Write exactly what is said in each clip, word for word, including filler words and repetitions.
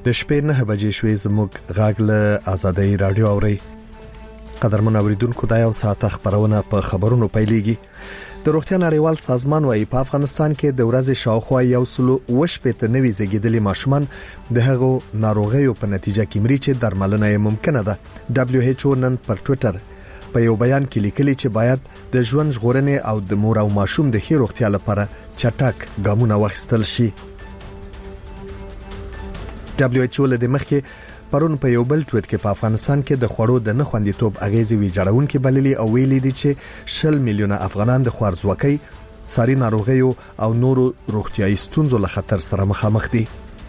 د شپې نه بجې شوې زموږ غاګ له آزادۍ رادیو اوري. قدرمن اوریدونکو دا یو ساعت خبرونه په خبرونو پیلېږي. د روغتیا نړیوال سازمان وايي په افغانستان کې د ورځې شاوخوا یو سلو وشپېته نوي زیږیدلي ماشومان د هغو ناروغیو په نتیجه کې مري چې درملنه یې ممکنه ده. دبليو ایچ او نن پر ټوئیټر په یو بیان کې لیکلي چې باید د ژوند ژغورنې او د مور او ماشوم د ښه روغتیا لپاره چټک ګامونه واخیستل شي. دبليو ایچ او له مخکې پرون په یو بل ټویټ کې په افغانستان کې د خوړو د نه خوندیتوب اغیزې ویجاړونکې بللي او ویلي دي چې شل میلیونه افغانان د خوارځواکۍ، ساري ناروغیو او نورو روغتیايي ستونزو له خطر سره مخامخ دي.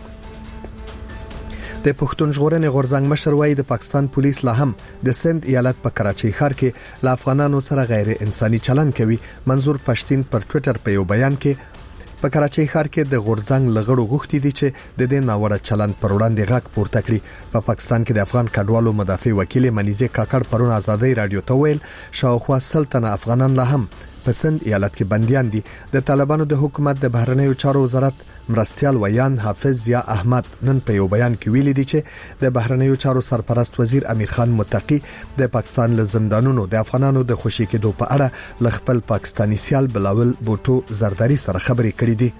د پښتون ژغورنې غورځنګ مشر وایي د پاکستان پولیس لا هم د سند ایالت په کراچۍ ښار کې له افغانانو سره غیر انساني چلند کوي. منظور پښتين پر ټویټر په یو بیان کې په کراچۍ ښار کې د غورځنګ لغړو غوښتي دي چې د دې ناوړه چلند پر وړاندې غږ پورته کړي. په پاکستان کې د افغان کډوالو مدافع وکیل منیزه کاکړ پرون آزادۍ رادیو ته ویل شاوخوا سلطنه افغانان لا هم په سند ایالت کې بنديان دي. د طالبانو د حکومت د بهرنیو چارو وزارت مرستيال ویان حافظ ضیا احمد نن په یو بیان کې ویلي دي چې د بهرنیو چارو سرپرست وزیر امیر خان متقی د پاکستان له زندانونو د افغانانو د خوشي کېدو په اړه ل خپل پاکستانی سیال بلاول بوټو زرداری سره خبرې کړې دي.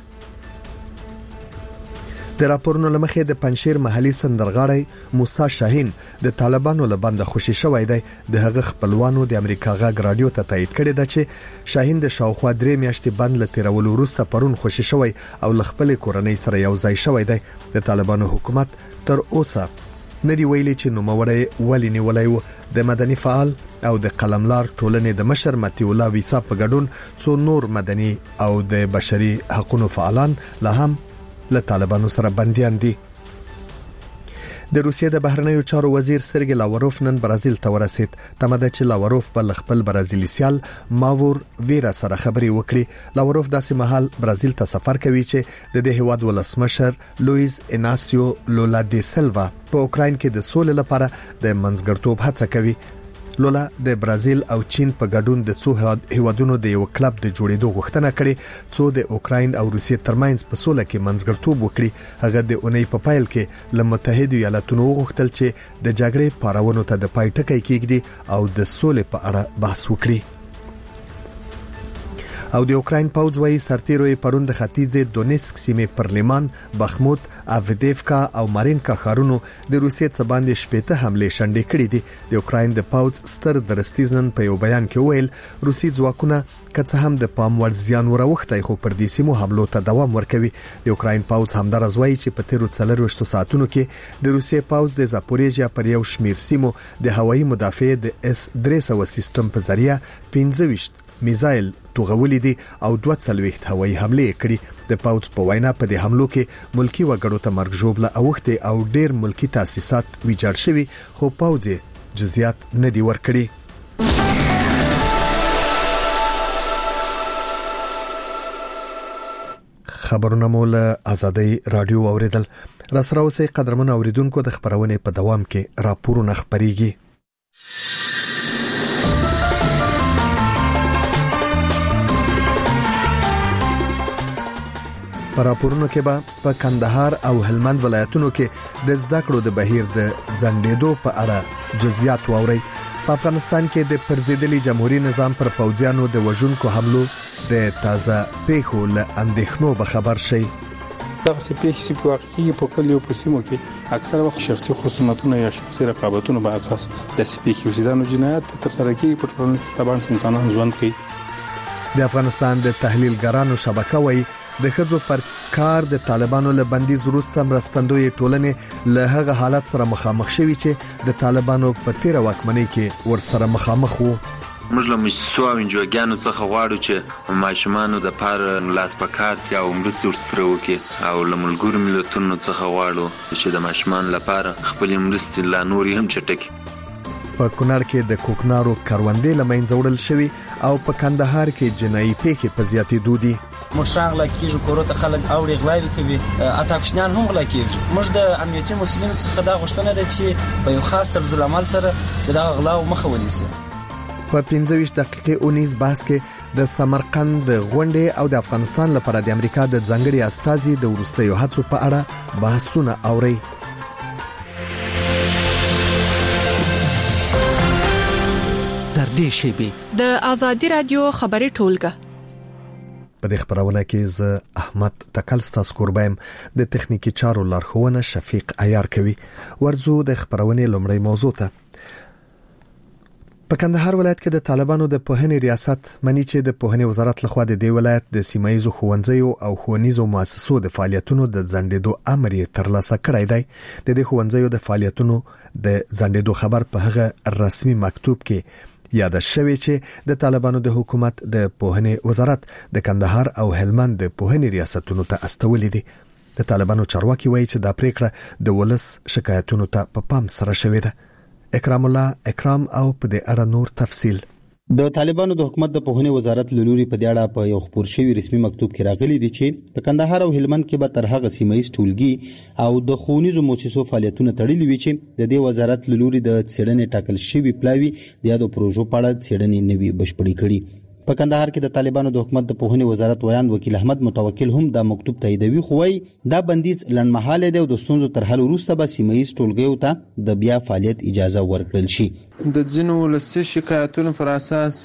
د راپورونو لمخې د پنځشیر محلي سندرغاړی موسی شاهین د طالبانو له بند خوشي شوی دی. د هغه خپلوانو د امریکا غاګ رادیو ته تایید کړی دی چې شاهین د شاوخوا درې میاشتې بند له تیرولو وروسته پرون خوشي شوی او ل خپل کورنۍ سره یو ځای شوی دی. د طالبانو حکومت تر اوسه ندی ویلي چې نوموړی ولې نیولای و. د مدني فعال او د قلملار ټولنې د مشر متي الله ویسا په ګډون څو نور مدني او د بشري حقوقو فعالان له هم له طالبانو سره بنديان دي. د روسیې د بهرنیو چارو وزیر سرګی لاوروف نن برازیل ته ورسید. تمه ده چې لاوروف په خپل برازیلي سیال ماور ویرا سره خبرې وکړي. لاوروف داسې مهال برازیل ته سفر کوي چې د دې هیواد ولسمشر لوئیس اناسیو لولا دی سیلوا په اوکراین کې د سولې لپاره د منځګړتوب هڅه کوي. لولا د برازیل او چین په ګډون د څو هیوادونو د یو کلب د جوړېدو غوښتنه کړې څو د اوکراین او روسیې ترمنځ په سوله کې منځګړتوب وکړي. هغه د اونۍ په پایل کې له متحده ایالاتونو غوښتل چې د جګړې پارونو ته د پای ټکی کېږدي او د سولې په اړه بحث وکړي. او د اوکراین پوځ وايي سرتیروي پرون د ختیځ دونیسک سیمې پرلمان، بخموت، اویدیفکا او مارینکا ښارونو د روسیې څخه باندې شپېته حمله شنډې کړې دي. د اوکراین د پوځ ستر درستیزن په یو بیان کې ویل روسي ځواکونه که څه هم د پام وړ زیان وروختای خو پر دې سیمو حملو ته دوام ورکوي. د اوکراین پوځ همدارز وايي چې په تیرو څلورويشت ساعتونو کې د روسیې پوځ د زاپوریژیا پر یو شمیر سیمو د هوایي مدافع د اس درې سوه سیستم په ذریعہ پنځه ویشت میزایل توغولې دي او دوه څلويخت هوایي حمله کړې. د پوځ په وینا په دې حملو کې ملکی وګړو ته مرګ ژوبله اوخته او ډېر ملکی تاسیسات ویجاړ شوي خو پوځ جزئیات نه دی ورکړي. خبرونه مول آزادۍ رادیو اوریدل. را سره اوسې قدرمن اوریدونکو د خبرونه په دوام کې راپورونه خبريږي. په راپورونو کې به په کندهار او هلمند ولایتونو کې د زده کړو د بهیر د ځنډېدو په اړه جزئیات واوري. په افغانستان کې د پرزیدلي جمهوریت نظام پر پوځیانو د وژونکو حملو د تازه پیښو له اندېښنو به خبر شي. دغه سپېښې چې په واقع کې په کلیو په سیمو کې اکثره وخت شخصي خصوصیتونه یا شخصي رقابتونو په اساس د سپېښې وسیدانو جنایت تر سره کوي په ټولنه کې تبان انسانان ژوند کوي. د افغانستان د تحلیلګرانو شبکه وایي د خځو پر کار د طالبانو له بندیز وروسته مرستندوی ټولنې له هغه حالت سره مخامخ شوي چې د طالبانو په تیر واکمنۍ کې ورسره مخامخ وو. موږ له مؤسسو او انجوګانو څخه غواړو چې ماشومانو د پاره لاس په کار سي او مرستې ورسره وکړي او له ملګرو ملتونو څخه غواړو چې د ماشومان لپاره خپل مرستې لا نورې هم چټکي. په کونړ کې د کوکنارو کاروندې لمنځه وړل شوی او په کندهار کې جنایي پیښې په زیاتېدو دي. مشاغ لکه کورو ته خلک اوړي غلاوي کوي، اتاکشنان هم غلا کوي. موږ د امنیتي مسؤلینو څخه دا غوښتنه ده چې په یو خاص طرز العمل سره د غلاو مخه ونیسي. په پنځه ویشت دقیقې اونیز بحث کې د سمرقند د غونډې او د افغانستان لپاره د امریکا د ځانګړي استازي د ورستیو هڅو په اړه بحثونه اوري. نږدې شي. د ازادي رادیو خبري ټولګه په دې خبرونه کې ز احمد تکل ستاسو قربایم د تخنیکی چارو لارښوونه شفیق عیار کوي. ورزو د خبرونه لومړی موضوع ته. په کندهار ولایت کې د طالبانو د پوهنې ریاست منی چې د پوهنې وزارت لخوا د دې ولایت د سیمایي ښوونځیو او ښوونیزو مؤسسو د فعالیتونو د ځنډېدو امر یې ترلاسه کړی دی. د دې ښوونځیو د فعالیتونو د ځنډېدو خبر په هغه رسمي مکتوب کې یاد شوی چې د طالبانو د حکومت د پوهنې وزارت د کندهار او هلمند د پوهنې ریاستونو ته استولې دي. د طالبانو چارواکي وایي چې دا پریکړه د ولس شکایتونو ته په پام سره شوې ده. اکرام الله اکرام او په دې اړه نور تفصیل. د طالبانو د حکومت د پوهنې وزارت لوري په دې اړه په یو خبر شوی رسمي مکتوب کې راغلي دي چې په کندهار او هلمند کې به تر هغه سیمایي ټولګي او د ښوونیزو مؤسسو فعالیتونه تړلي وي چې د دې وزارت لوري د څېړنې ټاکل شوی پلاوی د یادو پروژو په اړه څېړنې نوي بشپړې کړي. په کندهار کې د طالبانو د حکومت د پوهنې وزارت ویان وکیل احمد متوکل هم دا مکتوب تاییدوي، خو وايي دا بندیز لنډمهاله دی او د ستونزو تر حل وروسته به سیمایي ټولګیو ته د بیا فعالیت اجازه ورکړل شي. د ځینو ولسي شکایتونو پر اساس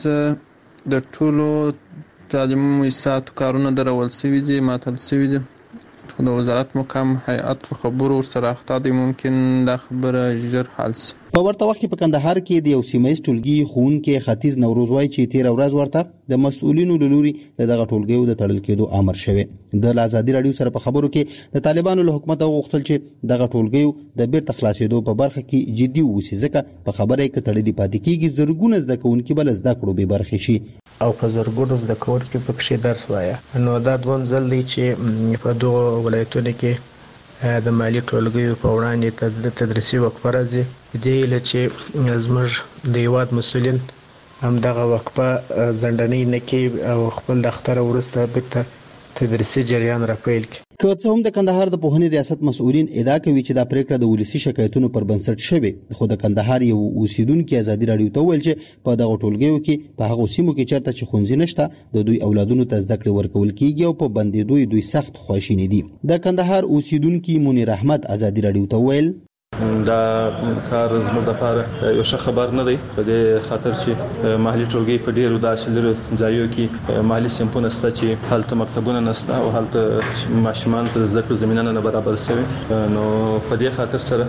د ټولو تعلیمي مؤسساتو کارونه درول شوي دي، معطل شوي دي. خو د وزارت مقام هیئت په خبرو سره اخته دي، ممکن دا خبره ژر حل شي. په ورته وخت کې په کندهار کې د یو سیمایي ټولګي ښوونکي ختیځ نوروز وایي چې تیر ورځ ورته د مسؤلینو لوري دغه ټولګیو د تړل کېدو امر شوی. د ازادي رادیو سره په خبرو کې د طالبانو له حکومت غوښتل چې دغه ټولګیو د بیرته خلاصېدو په برخه کې جدي ووسی، ځکه په خبره کې تړلې پاتې کېږي زرګونه زده کوونکي بل زده کړو به برخه شي او په زرګونو زده کوونکي په کې درس وايي. نو دا دوم ځل دی چې په دوه ولایتونو کې د مالی ټولګیو په وړاندې د تدریسي وقفه راځي. دې لچې زموږ د هیواد مسؤلین هم دغه وقفه ځنډنۍ نه کوي او خپل دفتر ورسته بیرته تدریسي جریان راپیل کړي. که څه هم د کندهار د پوهنې ریاست مسؤلین ادعا کوي چې دا پریکړه د ولسی شکایتونو پر بنسټ شوی، خو د کندهار یو اوسیدونکو ازادي رادیو ته ویل چې په دغه ټولګیو کې په هغه سیمو کې چرته چې ښوونځي نشته د دوی اولادونو ته زده کړې ورکول کیږي او په بندیدو دوی سخت خواشیني دي. د کندهار اوسیدونکو منیر احمد ازادي رادیو ته ویل دا کار زموږ لپاره یو ښه خبر نه دی، په دې خاطر چې محلي ټولګي په ډیرو داسې لرو ځایو کې محلي سیمپونه شته چې هلته مکتبونه نشته او هلته ماشومان ته زده کړو زمينه نه برابر شوی. نو په دې خاطر سره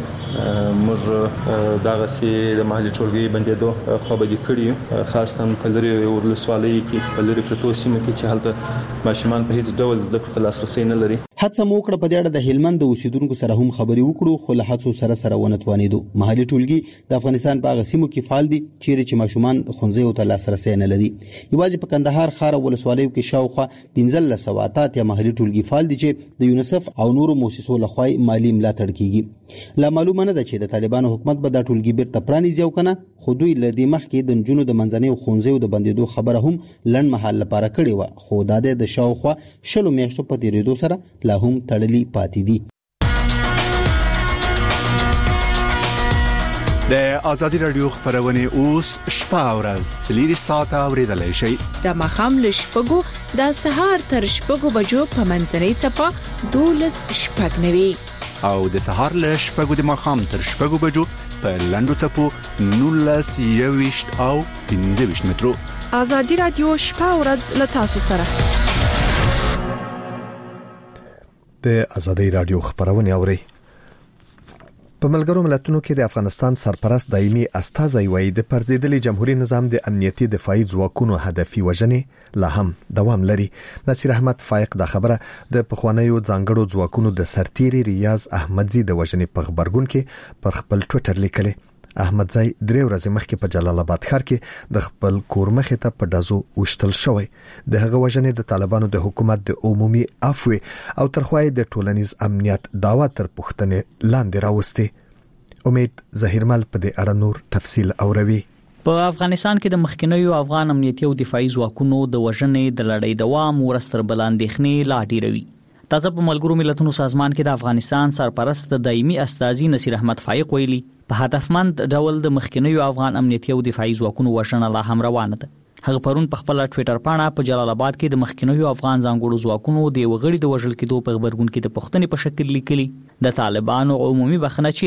موږ دغه سي د محلي ټولګي بندیدو خو به کړی، خاصه په لري ولسوالۍ کې په لري پروتو سیمو کې چې هلته ماشومان په هیڅ ډول زده کړو لاسرسي نه لري. هڅه مو کړه په دې اړه د هلمند د اوسیدونکو سره هم خبري وکړو، خو له هڅو سره سره ونتوانیدو. محلي ټولګي د افغانستان په هغه سیمو کې فعال دي چیرې چې ماشومان ښوونځیو ته لاسرسي نه لري. یوازې په کندهار ښار او ولسوالیو کې شاوخوا پنځلس سوه اته یا محلي ټولګي فعال دي چې د یونیسف او نورو مؤسسو لخوا مالی ملاتړ کیږي. لا معلومه نه ده چې د طالبانو حکومت به دا ټولګي بیرته پرانیزي او کنه، خو دوی له دې مخکې د نجونو د منځنۍ ښوونځیو د بندیدو خبره هم لنډ مهال لپاره کړې و، خو دا د شاوخوا شلو میاشتو په تیریدو سره لا هم تړلي پاتې دي. د ازادي رادیو خبرونه اوس شپه او ورځ څلوري ساعته اوریدلای شئ. د مخام له شپږو د سهار تر شپږو بجو په منځنۍ چپه دولس شپږ نوي او د سهار له شپږو د مخام تر شپږو بجو په لاندو چپو نولس یويشت او پنځه ویشت مترو. ازادي رادیو شپه او ورځ له تاسو سره. د ازادي رادیو خبرونه اوري. په ملګرو ملتونو کې د افغانستان سرپرست دایمي استازی وایي د پرځېدلي جمهوریت نظام د امنیتي دفاعي ځواکونو هدفي وژنې لا هم دوام لري. نصیر احمد فائق دا خبره د پخوانیو ځانګړو ځواکونو د سرتیري ریاض احمدزي د وژنې په خبرګون کې پر خپل ټوئیټر لیکلي. احمدزي درې ورځې مخکې په جلال آباد ښار کې د خپل کور مخې ته په دازو وشتل شوی. د هغه وژنې د طالبانو د حکومت د عمومي عفو او ترخوای د ټولنیز امنیت داوا تر پوښتنې لاندې راوستي. امید ظهیرمل په دې اړه نور تفصیل اوروي. په افغانستان کې د مخکنیو افغان امنیتي او دفاعي ځواکونو د وژنې د لړۍ دوام ورستر بلاندېخنې لا ډیروي. تازه په ملګرو ملتونو سازمان کې د افغانستان سرپرست دایمي استازي نصیر احمد فائق ویلي په هدفمند ډول د مخکنیو افغان امنیتي او دفاعي ځواکونو وژنه لا هم روانه ده. هغه پرون په خپل ټوئیټر باندې په جلال آباد کې د مخکنیو افغان ځانګړو ځواکونو د وغړي د وژل کېدو په خبرګون کې د پښتنې په شکل لیکلي د طالبانو عمومي بخنه چیرې ده.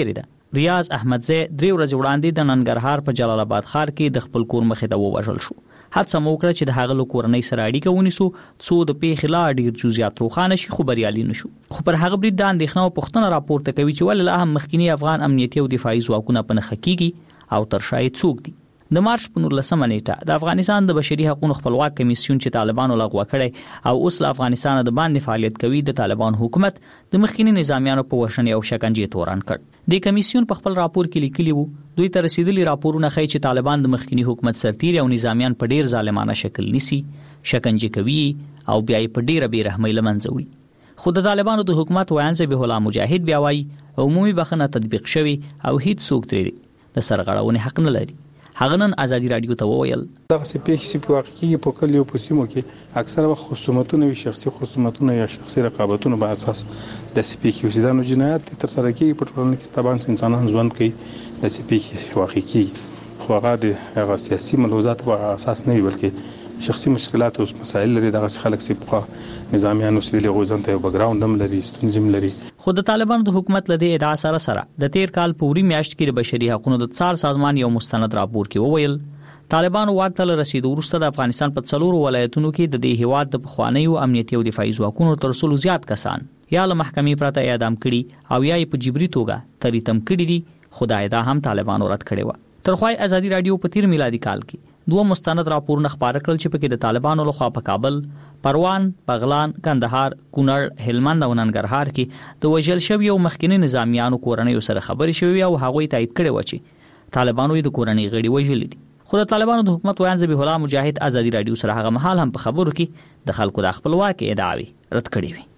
ریاض احمدزی درې ورځې وړاندې د ننګرهار په جلال آباد ښار کې د خپل کور مخې ته ووژل شو. هڅه مو وکړه چې د هغه له کورنۍ سره اړیکه ونیسو څو د پیښې لا ډېر جزئیات روښانه شي، خو بریالي نشو. خو پر هغه برید د اندېښنه او پوښتنه راپورته کوي چې ولې لا هم مخکینی افغان امنیتي او دفاعي ځواکونه په نښه کېږي او تر شا یې څوک دي. د مارچ په نولسمه نیټه د افغانستان د بشري حقوقو خپلواک کمیسیون چې طالبانو لغوه کړی او اوس له افغانستان د باندې فعالیت کوي د طالبان حکومت د مخکینی نظامیانو په وژنې او شکنجې تورن کړ. د کمیسیون په خپل راپور کې لیکلی وو دوی ته رسیدلي راپورونه ښیي چې طالبان د مخکینی حکومت سرتیري او نظامیان په ډیر ظالمانه شکل نیسي، شکنجه کوي او بیا یې په ډیره بې رحمۍ له منځه وړي. خو د طالبانو د حکومت ویاند ذبیح الله مجاهد بیا وایي عمومي بخښنه تطبیق شوی او هیڅ څوک ترې د سرغړونې حق نه لري. هغه نن ازادي رادیو ته وویل دغه سپېښې چې په واقع کې په کلیو په سیمو کې اکثره وخت خصومتونه وي، شخصي خصومتونه یا شخصي رقابتونه په اساس د سپېښې وسیدانو جنایت تر سره کېږي په ټولنه کې. طبعا انسانان ژوند کوي د سپېښې واقع کېږي، خو هغه د هغه سیاسي ملحوظات په اساس نه وي بلکې شخصي مشکلات او مسایل لري. دغه خلک چې په نظامیانو سره غوځن ته یو بیکګراوند هم لري، ستونزې لري. خو د طالبانو د حکومت لدی ادعا سره سره د تیر کال په وری میاشت کې د بشري حقوقو د څار سازمان یو مستند راپور کې وویل طالبانو واک ته رسیدو وروسته د افغانستان په څلورو ولایتونو کې د دې هیواد د پخوانیو امنیتي او دفاعي ځواکونو تر څلو زیات کسان یا له محکمې پرته اعدام کړي او یا په جبري توګه تریتم کړي دي. خدای دا هم طالبانو رد کړي و. ترخوای ازادي رادیو په تیر میلادي کال کې دوه مستند راپورونه خبره کړل چې پکې د طالبانو لخوا په کابل، پروان، بغلان، کندهار، کونړ، هلمند او ننګرهار کې د وژل شوی او مخکینی نظامیانو کورنۍ سره خبرې شوې او هغوی تایید کړي و چې طالبانو د کورنۍ غړي وژل دي. خو د طالبانو د حکومت ویاند ذبیح الله مجاهد ازادي رادیو سره هغه مهال هم په خبرو کې د خلکو د خپلواکۍ ادعاوې رد کړې وي.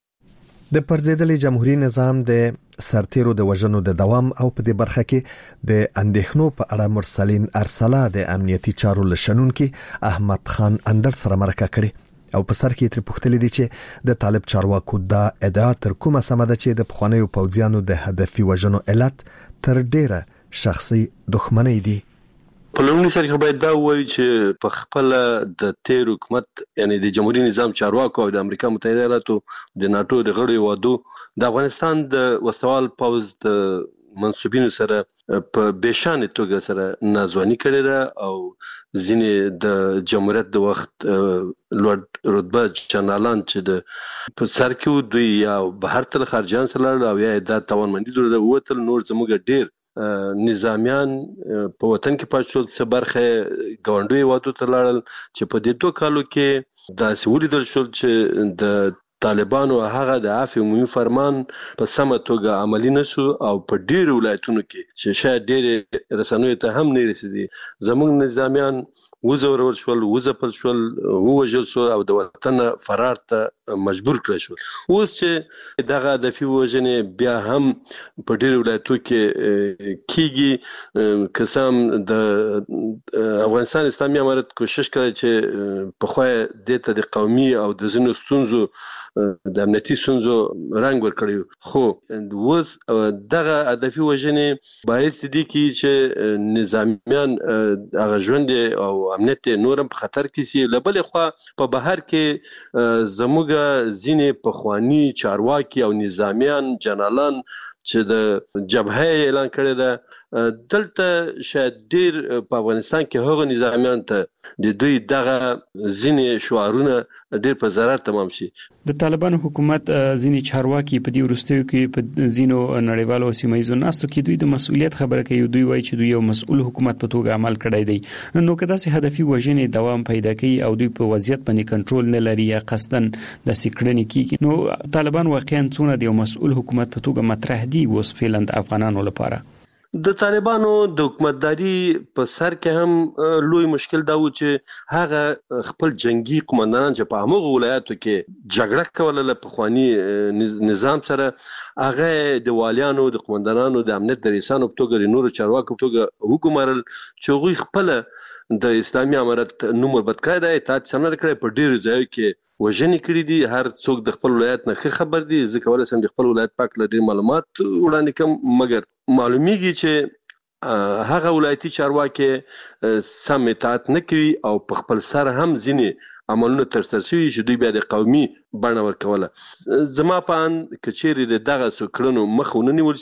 د پرځېدلي جمهوریت نظام د سرتیرو د وژنو د دوام او په دې برخه کې د اندېښنو په اړه مرسلین ارسلا د امنیتي چارو لشنونکو احمد خان اندر سره مرکه کړې او په سر کې تر پوښتلې دي چې د طالب چارواکو دا ادعا تر کومه سمه ده چې د پخوانیو پوځیانو د هدفي وژنو علت تر ډیره شخصي دښمنۍ دي. په لومړي سر کې باید دا وایي چې په خپل د تیر حکومت یعنی د جمهوریت نظام چارواکو او د امریکا متحده ایالاتو د ناتو د غړو وادو د افغانستان د وسوال پوز د منسوبینو سره په بشانه توګه سره نازوانی کړی ده او ځینې د جمهوریت د وخت لوړ رتبه جنرالان چې د په سر کې دوی یا بهر تل خارجان سره او یا د توانمندي درلوده وته نور زموږ ډیر نظامیان په وطن کې پاتول څه برخه ګاونډي وادو ته لاړل چې په دې دوه کالو کې د سولې د شول چې د طالبانو هغه د عفو عمومي فرمان په سمه توګه عملی نشو او په ډیرو ولایتونو کې چې شاید ډیر رسنوي ته هم نه رسیدي زموږ نظامیان وزورول شول، وزپل شول، ووجل شول او د وطن فرار ته مجبور کړل شول. اوس چې دغه د فی وجنې بیا هم په ډیر ولایتو کې کیږي قسم د افغانستان اسلامي امارت کوشش کوي چې په خو د ته د قومي او د زینو ستونزو د امنیتي ستونزو رنګ ورکړي، خو اوس دغه هدفي وجنې باعث دي چې نظامیان هغه ژوند او امنیت نورم په خطر کې سي. لبل خو په بهر کې زموږ ځینې پخوانی چارواکي او نظامیان جنرالان چې د جبهه اعلان کړی ده دلته شاید ډیر په افغانستان کې هغه نظامیان ته د دوی دغه ځینې شعارونه ډیر په ضرر تمام شي. د طالبانو حکومت ځینې چارواکي په دې ورستیو کې په ځینو نړیوالو سیمایي ناستو کې دوی د مسؤلیت خبره کوي. دوی وایي چې دوی یو مسؤل حکومت په توګه عمل کړی دی، نو کدا سي هدفي وژنې دوام پیدا کوي او دوی په وضعیت باندې کنټرول نه لري یا قصدن د سکړنې کیږي، نو طالبان واقعا څونه د یو مسؤل حکومت په توګه مطرح دي اوس فعلا د افغانانو لپاره؟ د طالبانو د حکومتداري په سر کې هم لوی مشکل دا و چې هغه خپل جنگي قومندانان چې په هغه ولایتو کې جګړه کوله له پخوانی نظام سره هغه د والیانو د قومندانانو د امنیت د رئیسانو په توګه نور چارواکو په توګه حکومرل چې غوي خپل د اسلامي امارت نوم وربد کړی دی، اطاعت سمنر کړی، په ډیرو ځایو کې وژنې کړې دي. هر څوک د خپل ولایت نه خبر دي، ځکه ولسم د خپل ولایت پاک لري معلومات وړاندې کوم، مګر معلومیږي چې هغه ولایتي چارواکي سم اطاعت نه کوي او په خپل سر هم ځینې عملونه ترسره شوي چې دوی بیا د قومي بڼه ورکوله. زما په ان کچېرې د دغه سکړنو مخ ونه نیول شي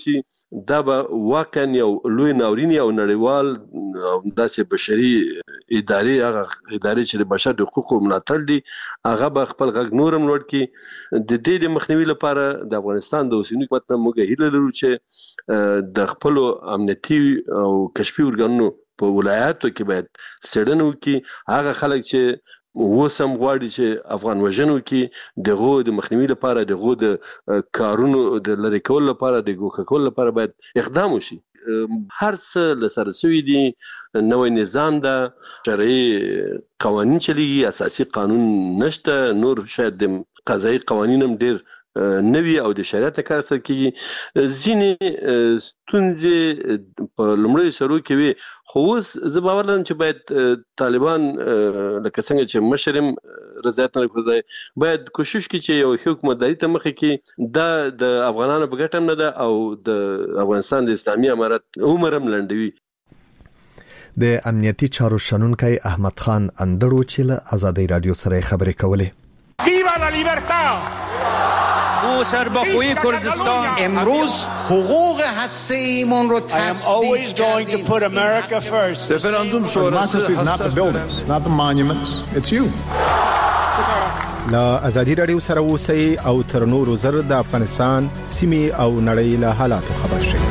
دا به واقعا یو لوی ناورین او نړیوال داسې بشري ادارې هغه ادارې چې د بشر د حقوقو ملاتړ دي هغه به خپل غږ نورم لوړ کړي. د دې د مخنیوي لپاره د افغانستان د اوسنی حکومت نه موږ هیله لرو چې د خپل امنیتي او کشفي ارګانونو په ولایاتو کې باید سړنو کې هغه خلک چې وسم غواړي چې افغان وژنو کې دغه د مخنیوي لپاره دغه د کارونو د لری کول لپاره د ګوښه کول لپاره باید اقدام وشي. هر څه لسر سوي دي، نوې نظام ده، شرعي قوانين چلیږي، اساسي قانون نشته، نور شاید د قضایي قوانینم ډیر نوی او د شریعت کار سره کې ځینې ستونزې په لومړی سرو کې وي. خو اوس زه باور لرم چې باید طالبان لکه څنګه چې مشرم رضایت نه کوي باید کوشش کوي چې یو حکومتداري ته مخه کې دا د افغانانو په ګټه نه ده او د افغانستان د اسلامي امارت عمرم لنډوي. د امنیتي چارو شنونکي احمد خان اندړو چې له آزادۍ رادیو سره خبرې کولې. ویوا لا لیبرتا او سربخوی کردستان امروز حقوق هسته‌ایمون رو تصدیق کردیم. رفراندوم شورای is not the buildings, it's not the monuments, it's you. لا آزادی رادیو سره اوسئ او تر نورو زر د افغانستان سیمې او نړۍ له حالاتو خبر شئ.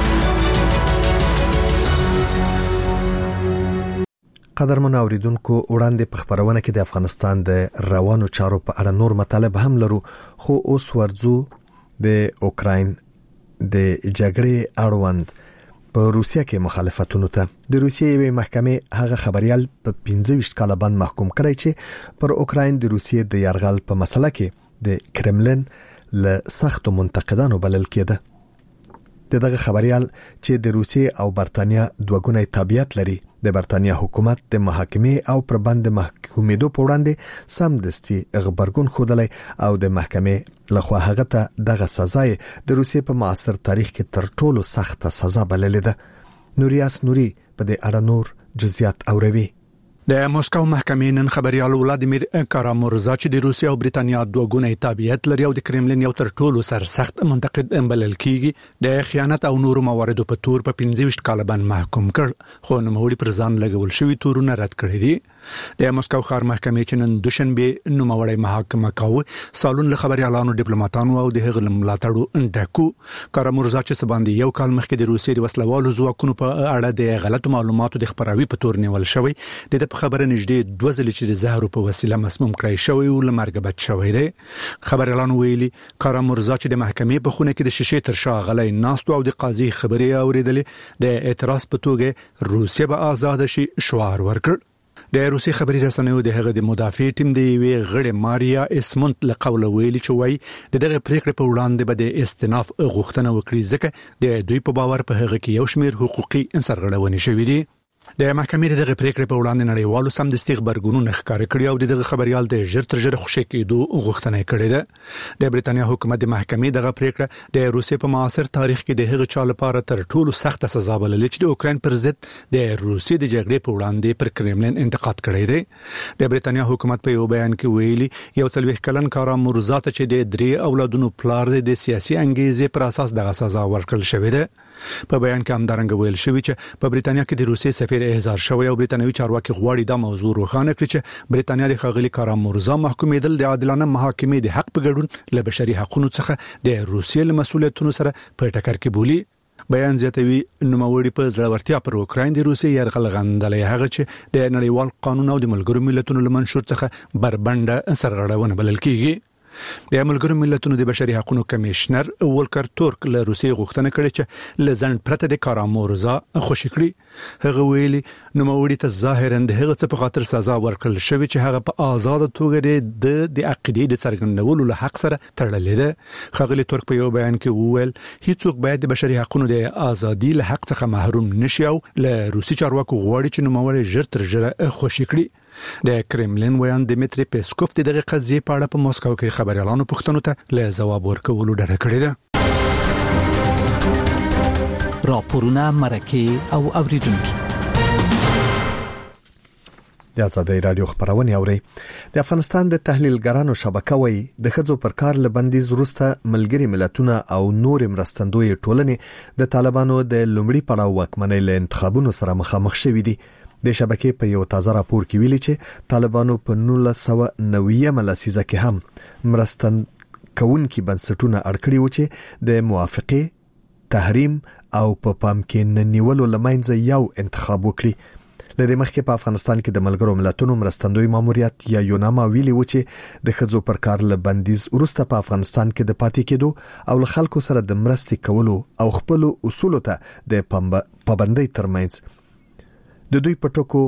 قدرمن اوریدونکو، وړاندې په خبرونه کې د افغانستان د روانو چارو په اړه نور مطالب هم لرو، خو اوس ورځو د اوکراین د جګړې اړوند په روسیه کې مخالفتونو ته. د روسیې یوې محکمې هغه خبريال په پنځه ویشت کال باندې محکوم کړی چې پر اوکراین د روسیې د یرغل په مسله کې د کرملین له سختو منتقدانو بلل کېده. دغه خبريال چې د روسیې او برتانیا دوه تابعیت لري، د برتانیا حکومت د محاکمې او پر باندې محکومېدو په وړاندې سمدستي خبرګون خودلای او د محکمې لخوا هغه ته دغه سزا د روسیې په معاصر تاریخ کې تر ټولو سخته سزا بللې ده. نوریاس نوري په دې اړه نور جزئیات اوروي. د مسکو محکمې نن خبريال ولادیمیر کارامورزا چې د روسیې او برتانیا دوه ګونې تابعیت لري او د کرملین یو تر ټولو سرسخت منتقد بلل کیږي د خیانت او نورو مواردو په تور په پنځه ویشت کال باندې محکوم کړ، خو نوموړي پر ځان لګول شوی تورونه رد کړی دي. د مسکو ښار محکمې چې نن دوشنبه نوموړی محاکمه کاوه سالون له خبريالانو، ډیپلوماټانو او د هغه ملاتړو ډکو. کارامورزا چې سباندې یو کال مخکې د روسیې د وسلوالو ځواکونو په اړه د غلطو معلوماتو د خبراوي په تور نیول شوی، د خبره نږدې دوه ځلې چې د زهرو په وسیله مسموم کړی شوی او لمرګ بچ شوی دی. خبريالانو ویلي کارامورزا چې د محکمې په خونه کې د شیشې تر شا غلې ناست او د قاضي خبرې اوریدلې د اعتراض په توګه روسیه به آزاد شي شعار ورکړ. د روسي خبري رسنیو د هغه د مدافع ټیم د وی غړي ماریا اسمونت له قوله ویلي چې وای د دغه پریکړې په وړاندې به د استئناف غوښتنه وکړي ځکه د دوی په باور په هغه کې یو شمېر حقوقي سرغړونې شوې دي. د محکمې دغه پریکړې په وړاندې نړیوالو سمدستي خبرګونونه ښکار کړي او دغه خبريال د ژر تر ژره خوشی کېدو غوښتنه کړې ده. د برتانیا حکومت د محکمې دغه پریکړه د روسیې په معاصر تاریخ کې د هغه چا لپاره تر ټولو سخته سزا بللې چې د اوکراین پر ضد د روسیې د جګړې په وړاندې پر کرملین انتقاد کړی دی. د برتانیا حکومت په یو بیان کې ویلي یو څلوېښت کلن کارامورزا ته چې د درې اولادونو پلار دی د سیاسي انګیزې پر اساس دغه سزا ورکړل شوې ده. په بیان کې همدارنګه ویل شوی چې په برتانیا کې د روسیې سفیر احضار شوی او برتانوي چارواکي غواړي دا موضوع روښانه کړي چې برتانیا د خاغلی کارامورزا محکومېدل د عادلانه محاکمې د حق په ګډون له بشري حقوقو څخه د روسیې له مسؤلیتونو سره په ټکر کې بولی. بیان زیاتوي نوموړي په ځړورتیا پر اوکراین د روسیې یرغل غندلې هغه چې د نړیوال قانون او د ملګرو ملتونو له منشور څخه بربنده سرغړونه بلل کیږي. د ملګرو ملتونو د بشري حقوقو کمشنر ولکر تورک له روسیې غوښتنه کړې چې لزند پرته د کارامورزا خوشی کړي. هغه ویلي نوموړي ته ظاهرا د هغه څه په خاطر سزا ورکړل شوی چې هغه په آزاد توګه د د عقیدې د څرګندولو له حق سره تړلې ده. خغلی تورک په یو بیان کې وویل هیڅوک باید د بشري حقوقو د ازادي له حق څخه محروم نشي او له روسي چارواکو غواړي چې نوموړي ژر تر ژره خوشی کړي. د کرملین ویان دمیتری پیسکوف دغه قضیه په اړه په مسکو کې خبريالانو پوښتنو ته له جواب ورکولو ډډه کړې ده. راپورونه مرکه او اوریدونکو د آزادۍ رادیو خبرونه اوري. د افغانستان د تحلیلګرانو شبکه وایي د خځو پر کار لبندیز وروسته ملګری ملتونه او نور مرستندوی ټولنې د طالبانو د لومړي پړاو واکمنۍ له انتخابونو سره مخامخ شوې دي. د شبکې په یو تازه راپور کې ویلي چې طالبانو په نولس سوه نوي لسیزه کې هم مرستند کوونکي بنسټونه اړکړي و چې د موافقه تحریم او په پام کې ننیولو لمنځه یو انتخاب وکړي. لدې مخکې په افغانستان کې د ملګرو ملتونو مرستندوی ماموریت یا یوناما ویلي و چې د خځو پر کار لبندیز وروسته په افغانستان کې د پاتې کېدو او له خلکو سره د مرستې کولو او خپل اصولو ته د پابندۍ ترمنځ د دوی په ټکو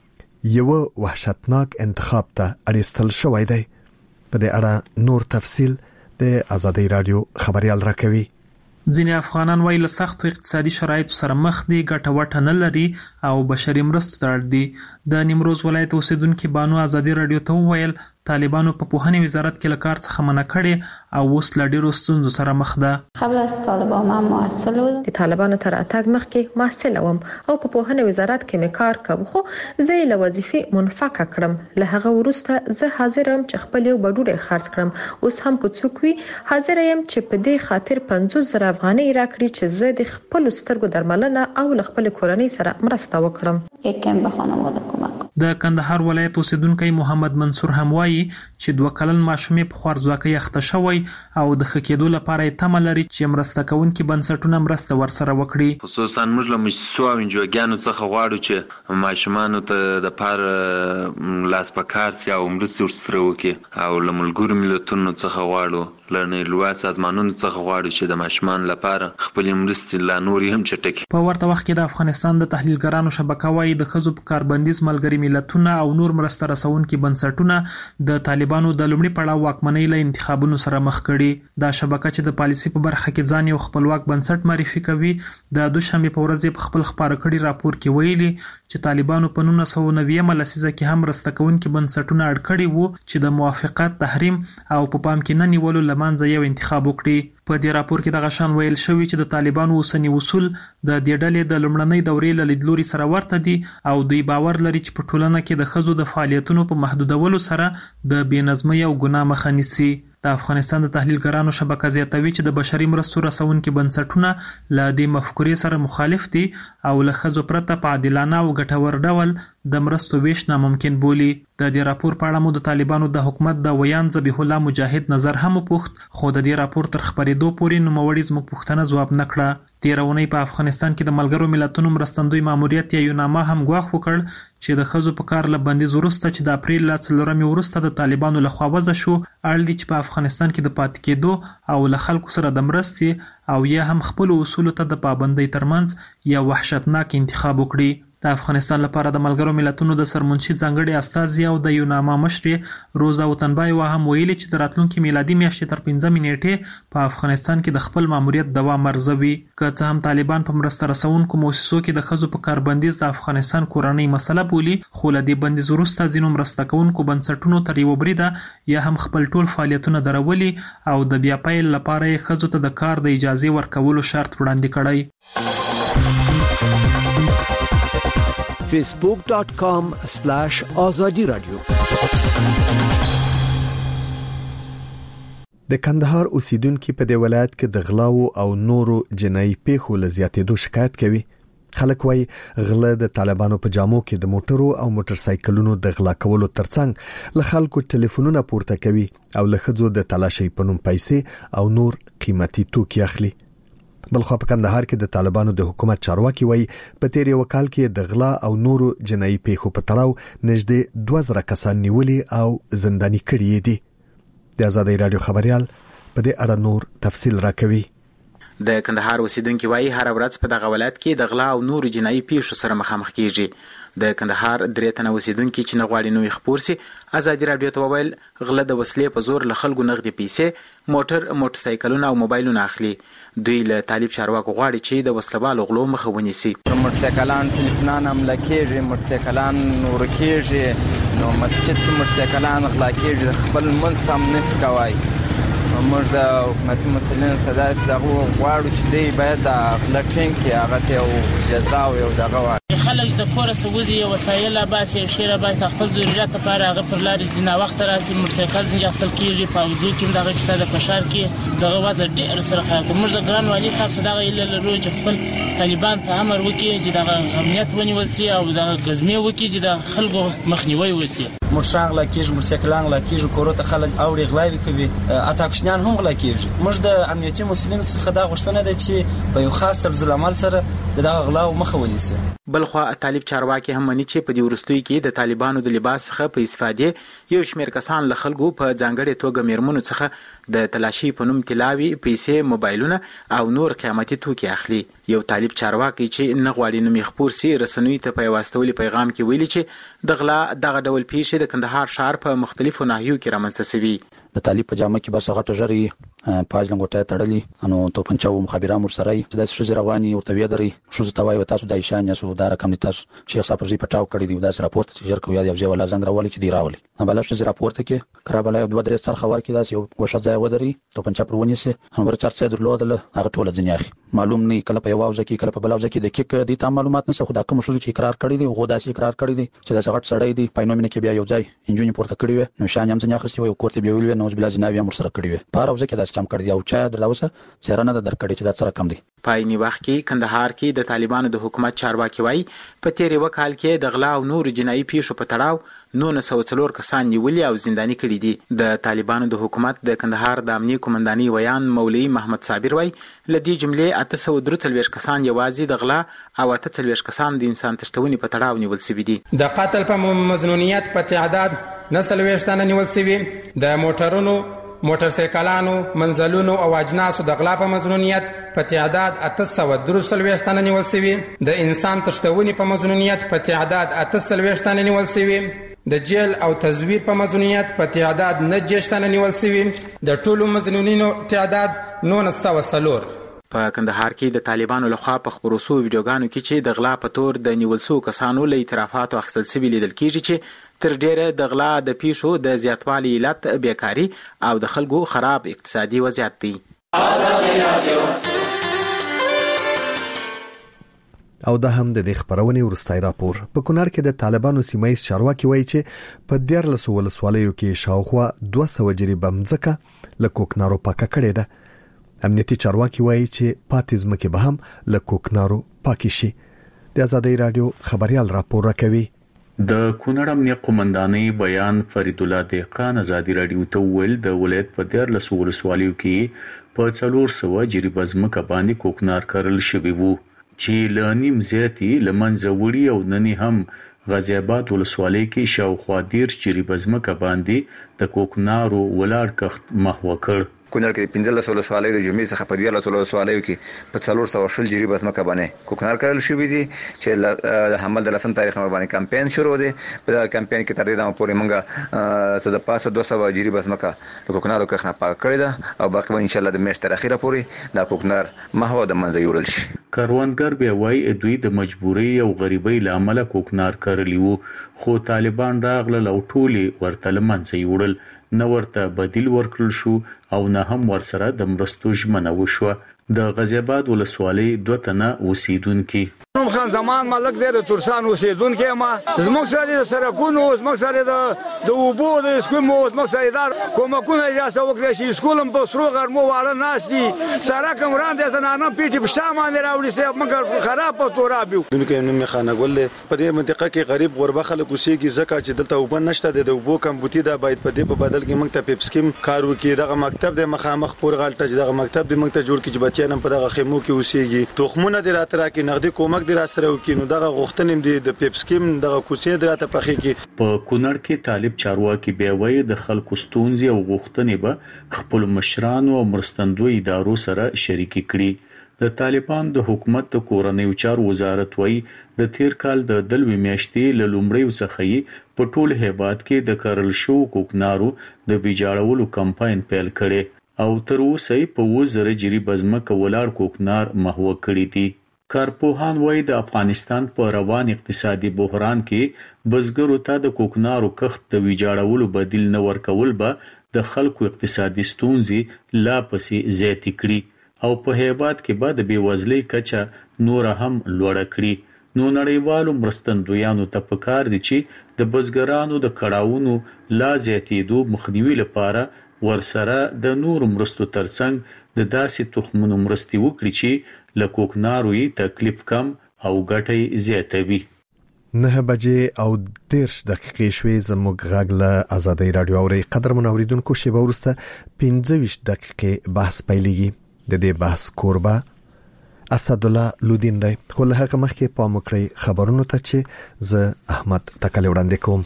یو وحشتناک انتخاب ته اړیستل شوی دی. په دې اړه نور تفصیل د آزادۍ رادیو خبريال راکوي. ځینې افغانان وایي له سختو اقتصادي شرایطو سره مخ دي، ګټه وټه نه لري او بشري مرستو ته اړ دي. د نیمروز ولایت اوسیدونکي بانو آزادۍ رادیو ته وویل طالبانو په پوهنې وزارت کې له کار څخه منع کړي او اوس له ډېرو ستونزو سره مخ ده. قبل از طالبان ما محصل وم، د طالبانو تر اتګ مخکې محصل وم او په پوهنې وزارت کې مې کار کوم، خو زه له وظیفې منفکه کړم. له هغه وروسته زه حاضر یم چې خپل یو بډوډۍ خرڅ کړم. اوس هم که څوک وي حاضر یم چې په دې خاطر پنځوس زره افغانۍ راکړي چې زه د خپل سترګو درملنه او له خپل کورنۍ سره مرسته وکړم. یکم به خانواده کمک. د کندهار ولایت اوسیدونکی محمد منصور هم وایي چې دوه کلن ماشومې په خوارځواکۍ اخته شوی او د ښه کېدو لپاره یې تمه لري چې مرسته کوونکي بنسټونه مرسته ورسره وکړي. خصوصا موږ له مؤسسو او انجوګانو څخه غواړو چې ماشومانو ته د پاره لاس په کار سي او مرسته ورسره وکړي او له ملګرو ملتونو څخه غواړو لنې لوی سازمانونو څخه غواړو چې د ماشومان لپاره خپل مرستې لا نور هم چټکي. په ورته وخت کې د افغانستان د تحلیلګرانو شبکه وايي د خځو په کاربندیز ملګری ملتونه او نور مرسته رسونکي بنسټونه د طالبانو د لومړي پړاو واکمنۍ له انتخابونو سره مخ کړي. دا شبکه چې د پالیسي په برخه کې ځان یو خپلواک بنسټ معرفي کوي د دوشنبه په ورځ په خپل خبر کړي راپور کې ویلي چې طالبانو په نولس سوه نوي لسیزه کې هم مرسته کوونکي بنسټونه اړ کړي وو چې د موافقت تحریم او په پام کې نه نیولو لمنځه یو انتخاب وکړي. په دې راپور کې د غشان ویل شوی چې د طالبانو اوسنی اصول د دې ډلې د لومړنۍ دورې له لیدلوري سره ورته دي او دوی باور لري چې په ټولنه کې د ښځو د فعالیتونو په محدودولو سره د بېنظمۍ او ګناه مخه نیسي. د افغانستان د تحلیلګرانو شبکه زیاتوي چې د بشري مرستو رسونکي بنسټونه له دې مفکورې سره مخالف دي او له ښځو پرته په عادلانه او ګټور ډول د مرستو ویش ناممکن بولي. د دې راپور په اړه مو د طالبانو د حکومت د ویان ذبیح الله مجاهد نظر هم وپوښت، خو د دې راپور تر خبرېدو پورې نوموړي زموږ پوښتنه ځواب نه کړه. تېره اونۍ په افغانستان کې د ملګرو ملتونو مرستندوی ماموریت یا یوناما هم ګواښ وکړ چې د ښځو په کار له بندیز وروسته چې د اپریل له څلورمې وروسته د طالبانو لخوا وضع شو، اړ دي چې په افغانستان کې د پاتې کېدو او له خلکو سره د مرستې او یا هم خپل اصولو ته د پابندۍ ترمنځ یو وحشتناک انتخاب وکړي. د افغانستان لپاره د ملګرو ملتونو د سرمنشي ځانګړي استازي او د یوناما مشرې روزا وطنبایوا هم ویلي چې د راتلونکي میلادي میاشتې تر پنځمې نیټې په افغانستان کې د خپل ماموریت دوام ارزوي. که څه هم طالبان په مرسته رسونکو مؤسسو کې د ښځو په کار بندیز د افغانستان کورنۍ مسله بولي، خو له دې بندیز وروسته ځینو مرسته کوونکو بنسټونو تر یوه بریده یا هم خپل ټول فعالیتونه درولي او د بیا پیل لپاره یې ښځو ته د کار د اجازې ورکولو شرط وړاندې کړی. facebook dot com slash azadi radio. د کندهار اوسیدونکو په دې ولایت کې د غلاو او نورو جنایي پیښو له زیاتېدو شکایت کوي. خلک وايي غله د طالبانو په جامو کې د موټرو او موټر سایکلونو د غلا کولو ترڅنګ له خلکو ټلیفونونه پورته کوي او له ښځو د تلاشي په نوم پیسې او نور قیمتي توکي اخلي. بلخو په کندهار کې د طالبانو د حکومت چارواکي وایي په تیر یو کال کې د غلا او نورو جنایي پیښو په تړاو نږدې دوه زره کسان نیولي او زنداني کړي دي. د آزادۍ رادیو خبريال په دې اړه نور تفصیل راکوي. د کندهار اوسیدونکو وایي هر ورځ په دغه ولایت کې د غلا او نورو جنایي پیښو سره مخامخ کیږي. د کندهار درې تنه اوسیدونکو چې نه غواړي نوې خبر سي آزادۍ رادیو ته وویل غله د وسلې په زور له خلکو نغدي پیسې، موټر، موټر سایکلونه او موبایلونه اخلي. دوی له طالب چارواکو غواړي چې د وسلوالو غلو مخه ونیسي. موټر سایکلان ټلیفونان حمله کیږي، موټر سایکلان ورکیږي، نو مسجد کې موټر سایکلان غلا کیږي، خپل منځ هم نس کوي. موږ د حکومتي مسؤلینو څخه داسې دغه غواړو چې دوی باید د غلا ټینګ کې هغه ته یو جزا او یو دغه خلک د کور سوزي وسایل باسي شیره باسي خپل ضرورت لپاره هغه پر لارې د نا وخت راسي موټرسایکل څنګه اصل کیږي په وضو کې دغه کیسه د فشار کې دغه وزن ډیر سره خلک موږ د ګران والی صاحب صدقه اله لرو چې خپل طالبان ته امر وکړي چې دغه امنیت ونیول شي او دغه غزمه وکړي چې د خلکو مخنیوي وشي. موټرسایکل کېږي موټرسایکلان لا کېږي کورو ته خلک اوړي غلاوي کوي اتاکشنان هم غلا کېږي. موږ د امنیتي مسولینو څخه دا غوښتنه ده چې په یو خاص طرز العمل سره دغه غلاو مخه ونیسي. بلخوا طالب چارواکي هم مني چې په دې ورستوي کې د طالبانو د لباس څخه په استفادې یو شمېر کسان له خلکو په ځانګړي توګه میرمنو څخه د تلاشي په نوم تلاوي پیسې موبایلونه او نور قیمتي توکي اخلي. یو طالب چارواکي چې نه غواړي نوم خپور سي رسنوي ته په واستولي پیغام کې ویلي چې د غلا دغه ډول پیښې د کندهار ښار په مختلفو ناحیو کې رامنځته شوي. د طالب په جامه کې بس غټه جری پاج لنګوټه تړلې انو تو پنځو مخابره مر سره د شوز رواني ورته ویدري شوز توای و تاسو د ایشان سو دا رقم تاسو شیخ صاحب زی پټاو کړی دی دا راپورت چې جر کو یا یو ولا زنګ راولي چې دی راولي نه بل شوز راپورت کې کرابله یو دوه درې سر خبر کې دا یو وشه ځای ودري تو پنځه پرونی سي نمبر چار سي درلودل هغه ټوله ځنیاخي معلوم نه کله په یواوځ کې کله په بلاوځ کې د کیک دي تام معلومات نه خو دا کوم شوز چې اقرار کړی دی غو داسې اقرار کړی دی چې دا څغټ سړی دی پاینومینه کې بیا یو ځای انجونی پورته کړی و نو شان هم ځنیاخي یو کوړته بیا ویل نو بل ځناوی هم سره کړی و په راوځ کې دا چم کړی او چا درلوسه سره نه درکړی چې دا سره کم دی. پایني وخت کې کندهار کې د طالبانو د حکومت چارواکي وای په تیری وکال کې د غلا او نور جنایي پیښو په تړاو نو نه سو څلور کسان نیولي او زنداني کړي دي. د طالبانو د حکومت د کندهار د امنیه قومنداني ویان مولوی محمد صابر وای لدی جملې اته سو درې کسان یوازې د غلا او اته څلوېښت کسان د انسان تشتونی په تړاو نیول شوي دي. د قتل په مظنونیت په تعداد نسل ویشتانه نیول شوي د موټرونو موټرسایکلانو منزلونو او اجناسو د غلا په مظنونیت په تعداد اته سوه درې څلوېښت تنه نیول شوي د انسان تښتونې په مظنونیت په تعداد اته څلوېښت تنه نیول شوي د جیل او تزویر په مظنونیت په تعداد نه دېرش تنه نیول شوي د ټولو مظنونینو تعداد نولس سوه څلور. په کندهار کې د طالبانو لخوا په خپرو شوو ویډیوګانو کې چې د غلا په تور د نیول شوو کسانو له اعترافاتو اخیستل شوي لیدل کېږي چې تر ډیره د غلا د پیښو د زیاتوالي علت بیکاري او د خلکو خراب اقتصادي وضعیت دی. او دا هم د خبرونې ورستای راپور. په کونړ کې د طالبانو سیمایي چارواکي وایي چې په دیارلس ولسوالیو کې شاوخوا دوه سوه جریبه مځکه له کوکنارو پاکه کړې ده. امنیتي چارواکي وایي چې پاتې ځمکې به هم له کوکنارو پاکې شي. د آزادۍ رادیو خبريال راپور راکوي. د کونړ امنیه قومندانۍ بیان فرید الله دهقان آزادۍ رادیو ته ویل د ولایت په دیارلس ولسوالیو کې په څلور سوه جریبه ځمکه باندې کوکنار کرل شوی وو چې له نیم زیاتي لمنځه وړي او نني هم غازی آباد ولسوالۍ کې شاوخوا دېرش جریبه ځمکه باندې د کوکنارو ولاړ کښت محو کړ. کونړ کې پنځلس ولسوالیو د جمعې څخه په دیارلس ولسوالیو کې په څلور سوه شل جریبه ځمکه باندې کوکنار کرل شوی دي چې د حمل د لسم تاریخ باندې کمپاین شروع دی. په دا کمپاین کې تر دې دمه پورې موږ څه د پاسه دوه سوه جریبه ځمکه د کوکنارو کښت نه پاک کړې ده او باقي به ان شاء الله د میاشتې تر اخیره پورې دا کوکنار محو د منځه یوړل شي. کاروانګر بیا وایي دوی د مجبورۍ او غریبۍ له امله کوکنار کرلی وو خو طالبان راغله او ټولې ورته له منځه یوړل. نه ورته بدیل ورکړل شو او نه هم ورسره د مرستو ژمنه وشوه. د غازی آباد ولسوالۍ دوه تنه اوسیدونکي نوم خان زمان ملک دی د تورسان اوسیدونکي ما زموږ سره د سرکونو زموږ سره د د اوبو د سکمو زموږ سره د کومکونه اجازه وکړي چې سکولم په سرو غرمو واړه ناس دي سره کوم وړاندې زنانه پیټي په شته باندې راوړي سي موږ خراب په تورابیو دونکو نوم خانه ګل په دې منطقه کې غریب غربه خلک اوسېږي ځکه چې دلته وبن نشته د اوبو کمبوتي دا باید په دې په بدل کې موږ ته پیپسکیم کار وکړي دغه مکتب د مخامخ پور غالټه دغه مکتب د موږ ته جوړ کړي چې بچیان په دغه خیمو کې اوسېږي تخمونه د راترا کې نقدي کومک د راسره وکینو دغه غوښتنې دي د پیپسکیم دغه کوڅې دراته پخې کې. په کونړ کې طالب چارواکي بیا وایي د خلکو ستونزې او غوښتنې به خپل مشرانو او مرستندوی ادارو سره شریکي کړي. د طالبان د حکومت د کورنیو چارو وزارت وایي د تیر کال د دلوي میاشتې له لومړیو څخه په ټول هیواد کې د کرل شو کوکنارو د ویجاړولو کمپاین پیل کړي او تر اوسه په وزره جریبه ځمکه ولاړ کوکنار محو کړي دي. کارپوهان وایي د افغانستان په روان اقتصادي بحران کې بزګرو ته د کوکنارو کښت د ویجاړولو بدیل نه ورکول به د خلکو اقتصادي ستونزې لا پسې زیاتې کړي او په هیواد کې به د بېوزلۍ کچه نور هم لوړه کړي. نو نړیوالو مرستندویانو ته پکار دي چې د بزګرانو د کړاوونو لا زیاتېدو مخنیوي لپاره ورسره د نور مرستو ترڅنګ د داسې تخمونو مرستې وکړي چې له کوکناروي تکلیف کم او ګټه زیاتوي. نه بجې او دیرش دقیقې شوي زموږ غږ له آزادۍ رادیو اوري. قدر منوریدونکو شیبه وروسته پنځه ویشت دقیقې بحث پیلېږي. د دې بحث کوربه اسدالله لودین دی. خو له هغه مخکې پام وکړئ خبرونو ته چې زه احمد تکل وړاندې کوم.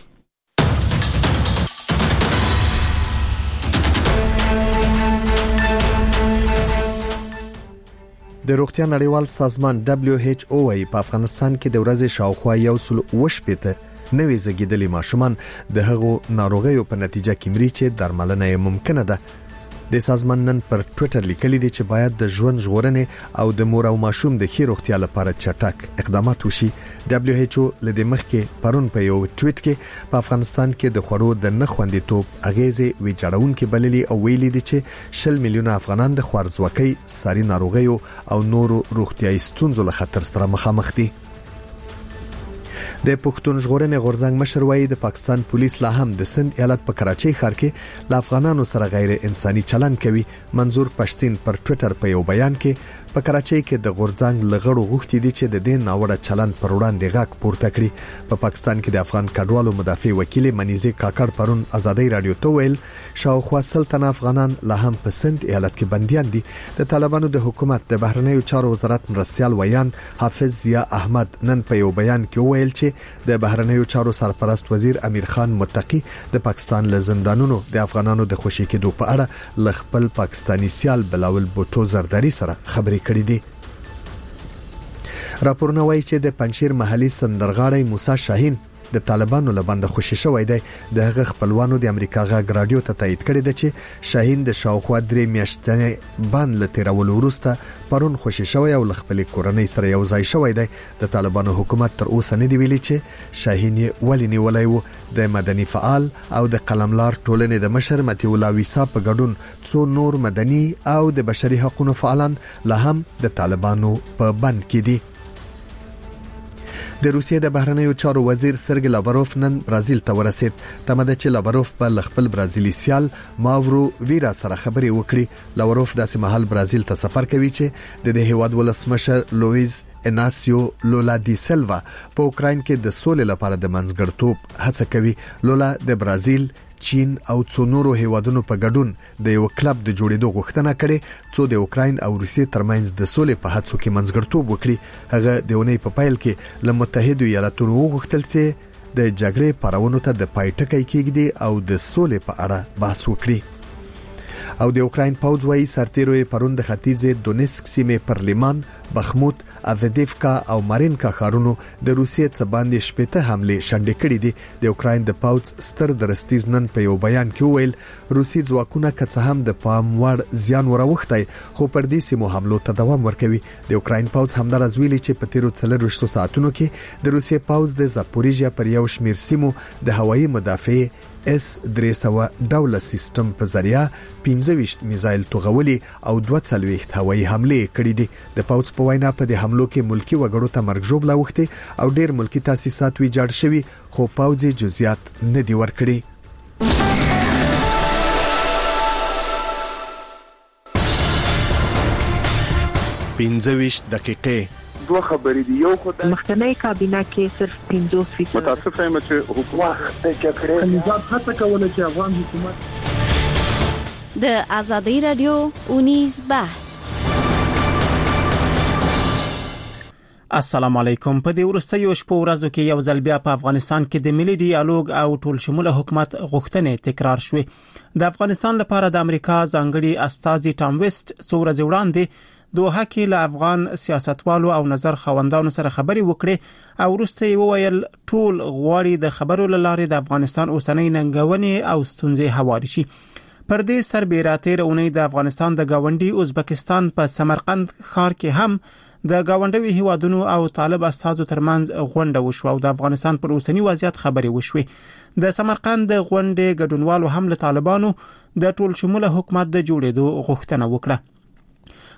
د روغتیا نړیوال سازمان دبليو ایچ او وايي په افغانستان کې د ورځې شاوخوا یو سل وشپېته نوې زګیدلې ماشومان د هغو ناروغیو په نتیجه کې مري چې درملنه یې ممکنه ده. د سازمان نن پر ټوئیټر لیکلي دي چې باید د ژوند ژغورنې او د مور او ماشوم د ښې روغتیا لپاره چټک اقدامات وشي. دبليو ایچ او لدې مخکې پرون په یو ټویټ کې په افغانستان کې د خوړو د نه خوندیتوب اغیزې ویجاړونکې بللي او ویلي دي چې شل میلیونه افغانان د خوارځواکۍ، ساري ناروغیو او نورو روغتیايي ستونزو له خطر سره مخامخ دي. د پښتون ژغورنې غورځنګ مشر وایي د پاکستان پولیس لا هم د سند ایالت په کراچۍ ښار کې له افغانانو سره غیر انساني چلند کوي. منظور پښتين پر ټوئیټر په یو بیان کې په کراچۍ کې د غورځنګ لغړو غوښتي دي چې د دې ناوړه چلند پر وړاندې غاک پورته کړي. په پاکستان کې د افغان کډوالو مدافع وکیل منیزه کاکړ پرون آزادۍ رادیو ته ویل شاوخوا سلطنه افغانان لا هم په سند ایالت کې بنديان دي. د طالبانو د حکومت د بهرنیو چارو وزارت مرستيال ویان حافظ ضیا احمد نن په یو بیان کې ویل چې د بهرنیو چارو سرپرست وزیر امیر خان متقی د پاکستان له زندانونو د افغانانو د خوشي کېدو په اړه ل خپل پاکستانی سیال بلاول بوټو زرداری سره خبرې کړې دي. راپورونه وایي چې د پنځیر محلي سندرغاړی موسی شاهین د طالبانو له بند خوشي شوی دی. د هغه خپلوانو د امریکا غږ رادیو ته تایید کړی دی چې شاهین د شاوخوا درې میاشتې باندې له تیرولو وروسته پرون خوشي شوی او خپل کورنۍ سره یو ځای شوی دی. د طالبانو حکومت تر اوسه نه دی ویلي چې شاهین ولې نیولای وو. د مدني فعال او د قلملار ټولنې د مشر متي الله ویسا په ګډون څو نور مدني او د بشري حقوقو فعالان لا هم د طالبانو په بند کې دي. د روسیې د بهرنیو چارو وزیر سرګی لاوروف نن برازیل ته ورسید. تمه ده چې لاوروف په خپل برازیلي سیال ماورو ویرا سره خبرې وکړي. لاوروف داسې مهال برازیل ته سفر کوي چې د دې هیواد ولسمشر لوئیز اناسیو لولا دی سیلوا په اوکراین کې د سولې لپاره د منځګړتوب هڅه کوي. لولا د برازیل، چین او څو نورو هیوادونو په ګډون د یو کلب د جوړېدو غوښتنه کړې څو د اوکراین او روسیې ترمنځ د سولې په هڅو کې منځګړتوب وکړي. هغه د اونۍ په پیل کې له متحده ایالاتونو وغوښتل چې د جګړې پارونو ته د پای ټکی کېږدي او د سولې په اړه بحث وکړي. او د اوکراین پوځ وايي سرتیرو پرون د ختیځ دونیسک سیمې پر لیمان، بخموت، اویدیفکا او مارینکا ښارونو د روسیې څخه باندې شپږ حمله شنډې کړې دي. د اوکراین د پوځ ستر درستیز نن په یو بیان کې ویل روسي ځواکونه که څه هم د پام وړ زیان وروختای خو پر دې سیمو حملو ته دوام ورکوي. د اوکراین پوځ همدارز ویلي چې په تیرو څلور ساعتونو کې د روسي پوځ د زاپوریژیا پر یو شمیر سیمو د هوایي مدافع اس درې سوه ډول سیستم په ذریعہ پنځه ویشت میزایل توغولي او دوه څلوېښت هوایي حمله کړې دي. د پوځ په وینا په دې حملو کې ملکی وګړو ته مرګ ژوبله وخته او ډیر ملکی تاسیسات ویجاړ شوي خو پوځي جزئیات نه دی ورکړي. پنځه ویشت دقیقې دوه خبرې دي. یو خو د مخکنی کابینه کې صرف پنځوس فیصد متاسف یم چې حکومت د جګړې نظام هڅه کوله چې افغان حکومت د آزادۍ رادیو اونیز بحث. السلام علیکم. په دې ورستیو شپو ورځو کې یو ځل بیا په افغانستان کې د ملي ډیالوګ او ټول شموله حکومت غوښتنې تکرار شوې. د افغانستان لپاره د امریکا ځانګړي استازي ټام ویسټ څو ورځې وړاندې دوه کې له افغان سیاستوالو او نظر خوندانو سره خبري وکړي او وروسته یې وویل ټول غواړي د خبرو لاره د افغانستان اوسنۍ ننګونې او ستونزې هواري شي. پر دې سربېره تیر اونۍ د افغانستان د گاونډي ازبکستان په سمرقند ښار کې هم د گاونډي هیوادونو او طالب استازو ترمنځ غونډه وشوه او د افغانستان پر اوسنی وضعیت خبري وشوه. د سمرقند د غونډې ګډونوالو هم له طالبانو د ټول شموله حکومت د جوړېدو غوښتنه وکړه.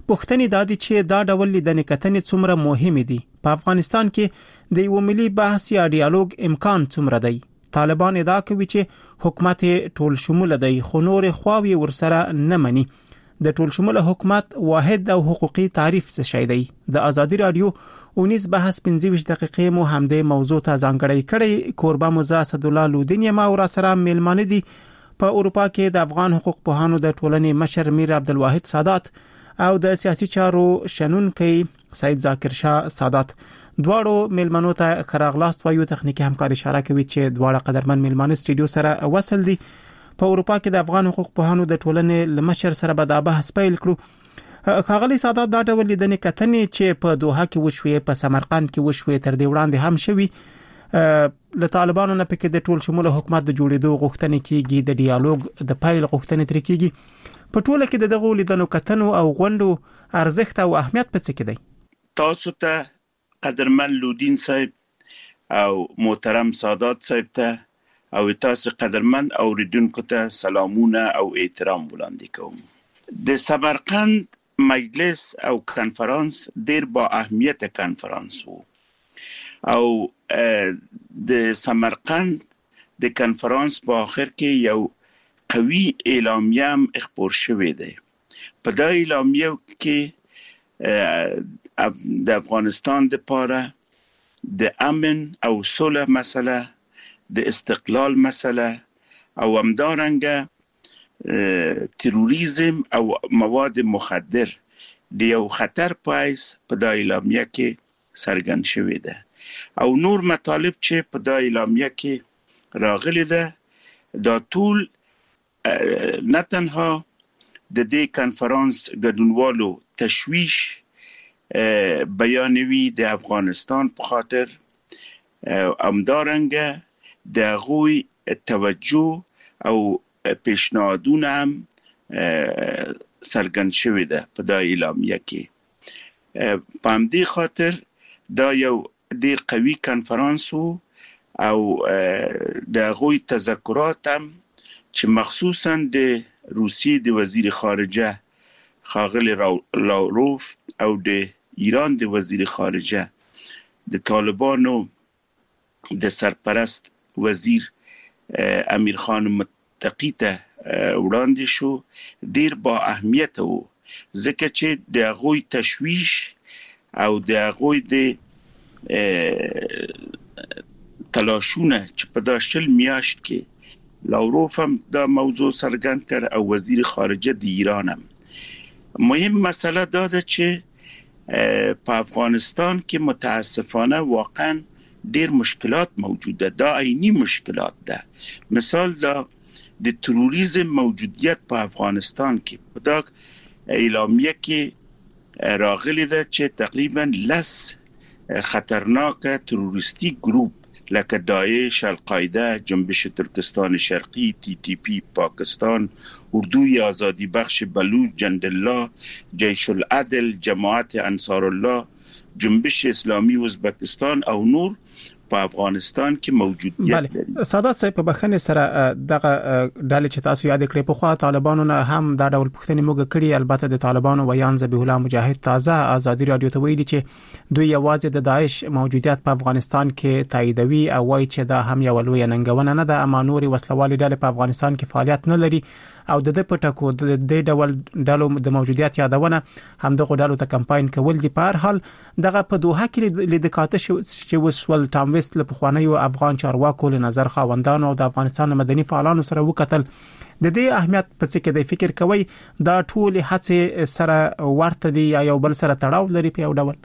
پوښتنې دا دي چې دا ډول لیدنې کتنې څومره مهمه دي په افغانستان کې د یو ملي بحث یا ډیالوګ امکان څومره دی. طالبان ادعا کوي چې حکومت ټول شموله دی خو نور خواوی ورسره نه مني. د ټول شموله حکومت واحد او حقوقي تعریف څه شی دی؟ د ازادي رادیو اونیز بحث پنځه ویشت دقیقې مو همدې موضوع ته ځانګړی کړی. کوربه موزه اسدالله لودین ما ور سره میلمانه دي په اروپا کې د افغان حقوق پوهانو د ټولنې مشر میر عبدالواحد سادات او د سیاسي چارو شنونکي سید ذاکر شاه سادات. دواړو میلمنو ته خراغلاست وایو. تخنیکی همکاري اشاره کوي چې دواړه قدرمن میلمانه سټډیو سره وصل دي. په اروپا کې د افغان حقوق پوهانو د ټولنې لمشر سره به دا بحث پیل کړو. ښاغلي سادات دا ډول لیدنې کتنې چې په دوحه کې وشوي په سمرقند کې وشوي تر دې وړاندې هم شوي له طالبانو نه پکې د ټول شموله حکومت د جوړېدو غوښتنې کیږي د ډیالوګ د پیل غوښتنې تر کیږي. په ټوله کې دغه لیدنو کتنو او غونډو ارزښت او اهمیت په څه کې دی؟ تاسو ته قدرمن لودین صاحب او محترم سادات صاحب ته او تاسو قدرمن اوریدونکو ته سلامونه او احترام وړاندې کوم. د سمرقند مجلس او کنفرانس ډیر با اهمیت کنفرانس وو او د سمرقند د کنفرانس په اخر کې یو قوي اعلامیه هم خپور شوې ده. په دا اعلامیه کې د افغانستان د پاره د امن او صلح مسله، د استقلال مسله او همدارنګه تروریزم او مواد مخدر د یو خطر پایس په د اعلامیه کې څرګند شوی ده او نور مطالب چې په د اعلامیه کې راغلي ده دا ټول نه تنها د دې کنفرانس ګډونوالو تشویش بیانوي د افغانستان په خاطر همدارنګه د غوی توجه او پیشنهادونه هم څرګند شوی ده په د اعلامیه کې. په همدې خاطر دا یو ډیر قوي کنفرانس او د غوی تذکرات هم چې مخصوصا د روسیې د وزیر خارجه ښاغلی لاوروف او د ایران د وزیر خارجه د طالبانو د سرپرست وزیر امیر خان متقی ته وړاندې شو ډیر با اهمیت وو ځکه چې د غوی تشویش او د غوی د تلاشونه چې په داشل میاشت کې لاوروف هم دا موضوع څرګند کړ او وزیر خارجه د ایران هم. مهم مسئله دا ده چې په افغانستان کې متاسفانه واقعا ډیر مشکلات موجوده. دا عینی مشکلات ده. مثال دا د تروریزم موجودیت په افغانستان کې په دا اعلامیه کې راغلی ده چې تقریبا لس خطرناک تروریستی گروپ لکه داعش، القاعده، جنبش ترکستان شرقی، تی تی پی پاکستان، اردوی آزادی بخش بلوچ، جندالله، جیش العدل، جماعت انصار الله، جنبش اسلامی ازبکستان او نور په افغانستان کې موجودیت لري. سادات صاحب په بخښنې سره دغه ډلې چې تاسو یاد کړې په خوا طالبانو نه هم دا ډول پوښتنې موږ کړې. البته د طالبانو ویان ذبیح الله مجاهد تازه ازادي رادیو ته ویلي چې دوی یوازې د داعش موجودیت په افغانستان کې تاییدوي او وایي چې دا هم یو لوی ننګونه نه ده اما نوري وسلوالي ډلې په افغانستان کې فعالیت نه لري او د دې پټکو د دې ډول ډلو د موجودیت یادونه هم دغه ډلو ته کمپاین کول دي. په هر حال دغه په دوحه کې لیدکاته چې وسول ټام ویست له پخوانیو افغان چارواکو له نظر خاوندانو او د افغانستان مدني فعالانو سره وکتل. د دې اهمیت په څه کې د فکر کوي دا ټول هڅه سره ورته دي یا یو بل سره تړاو لري په یو ډول؟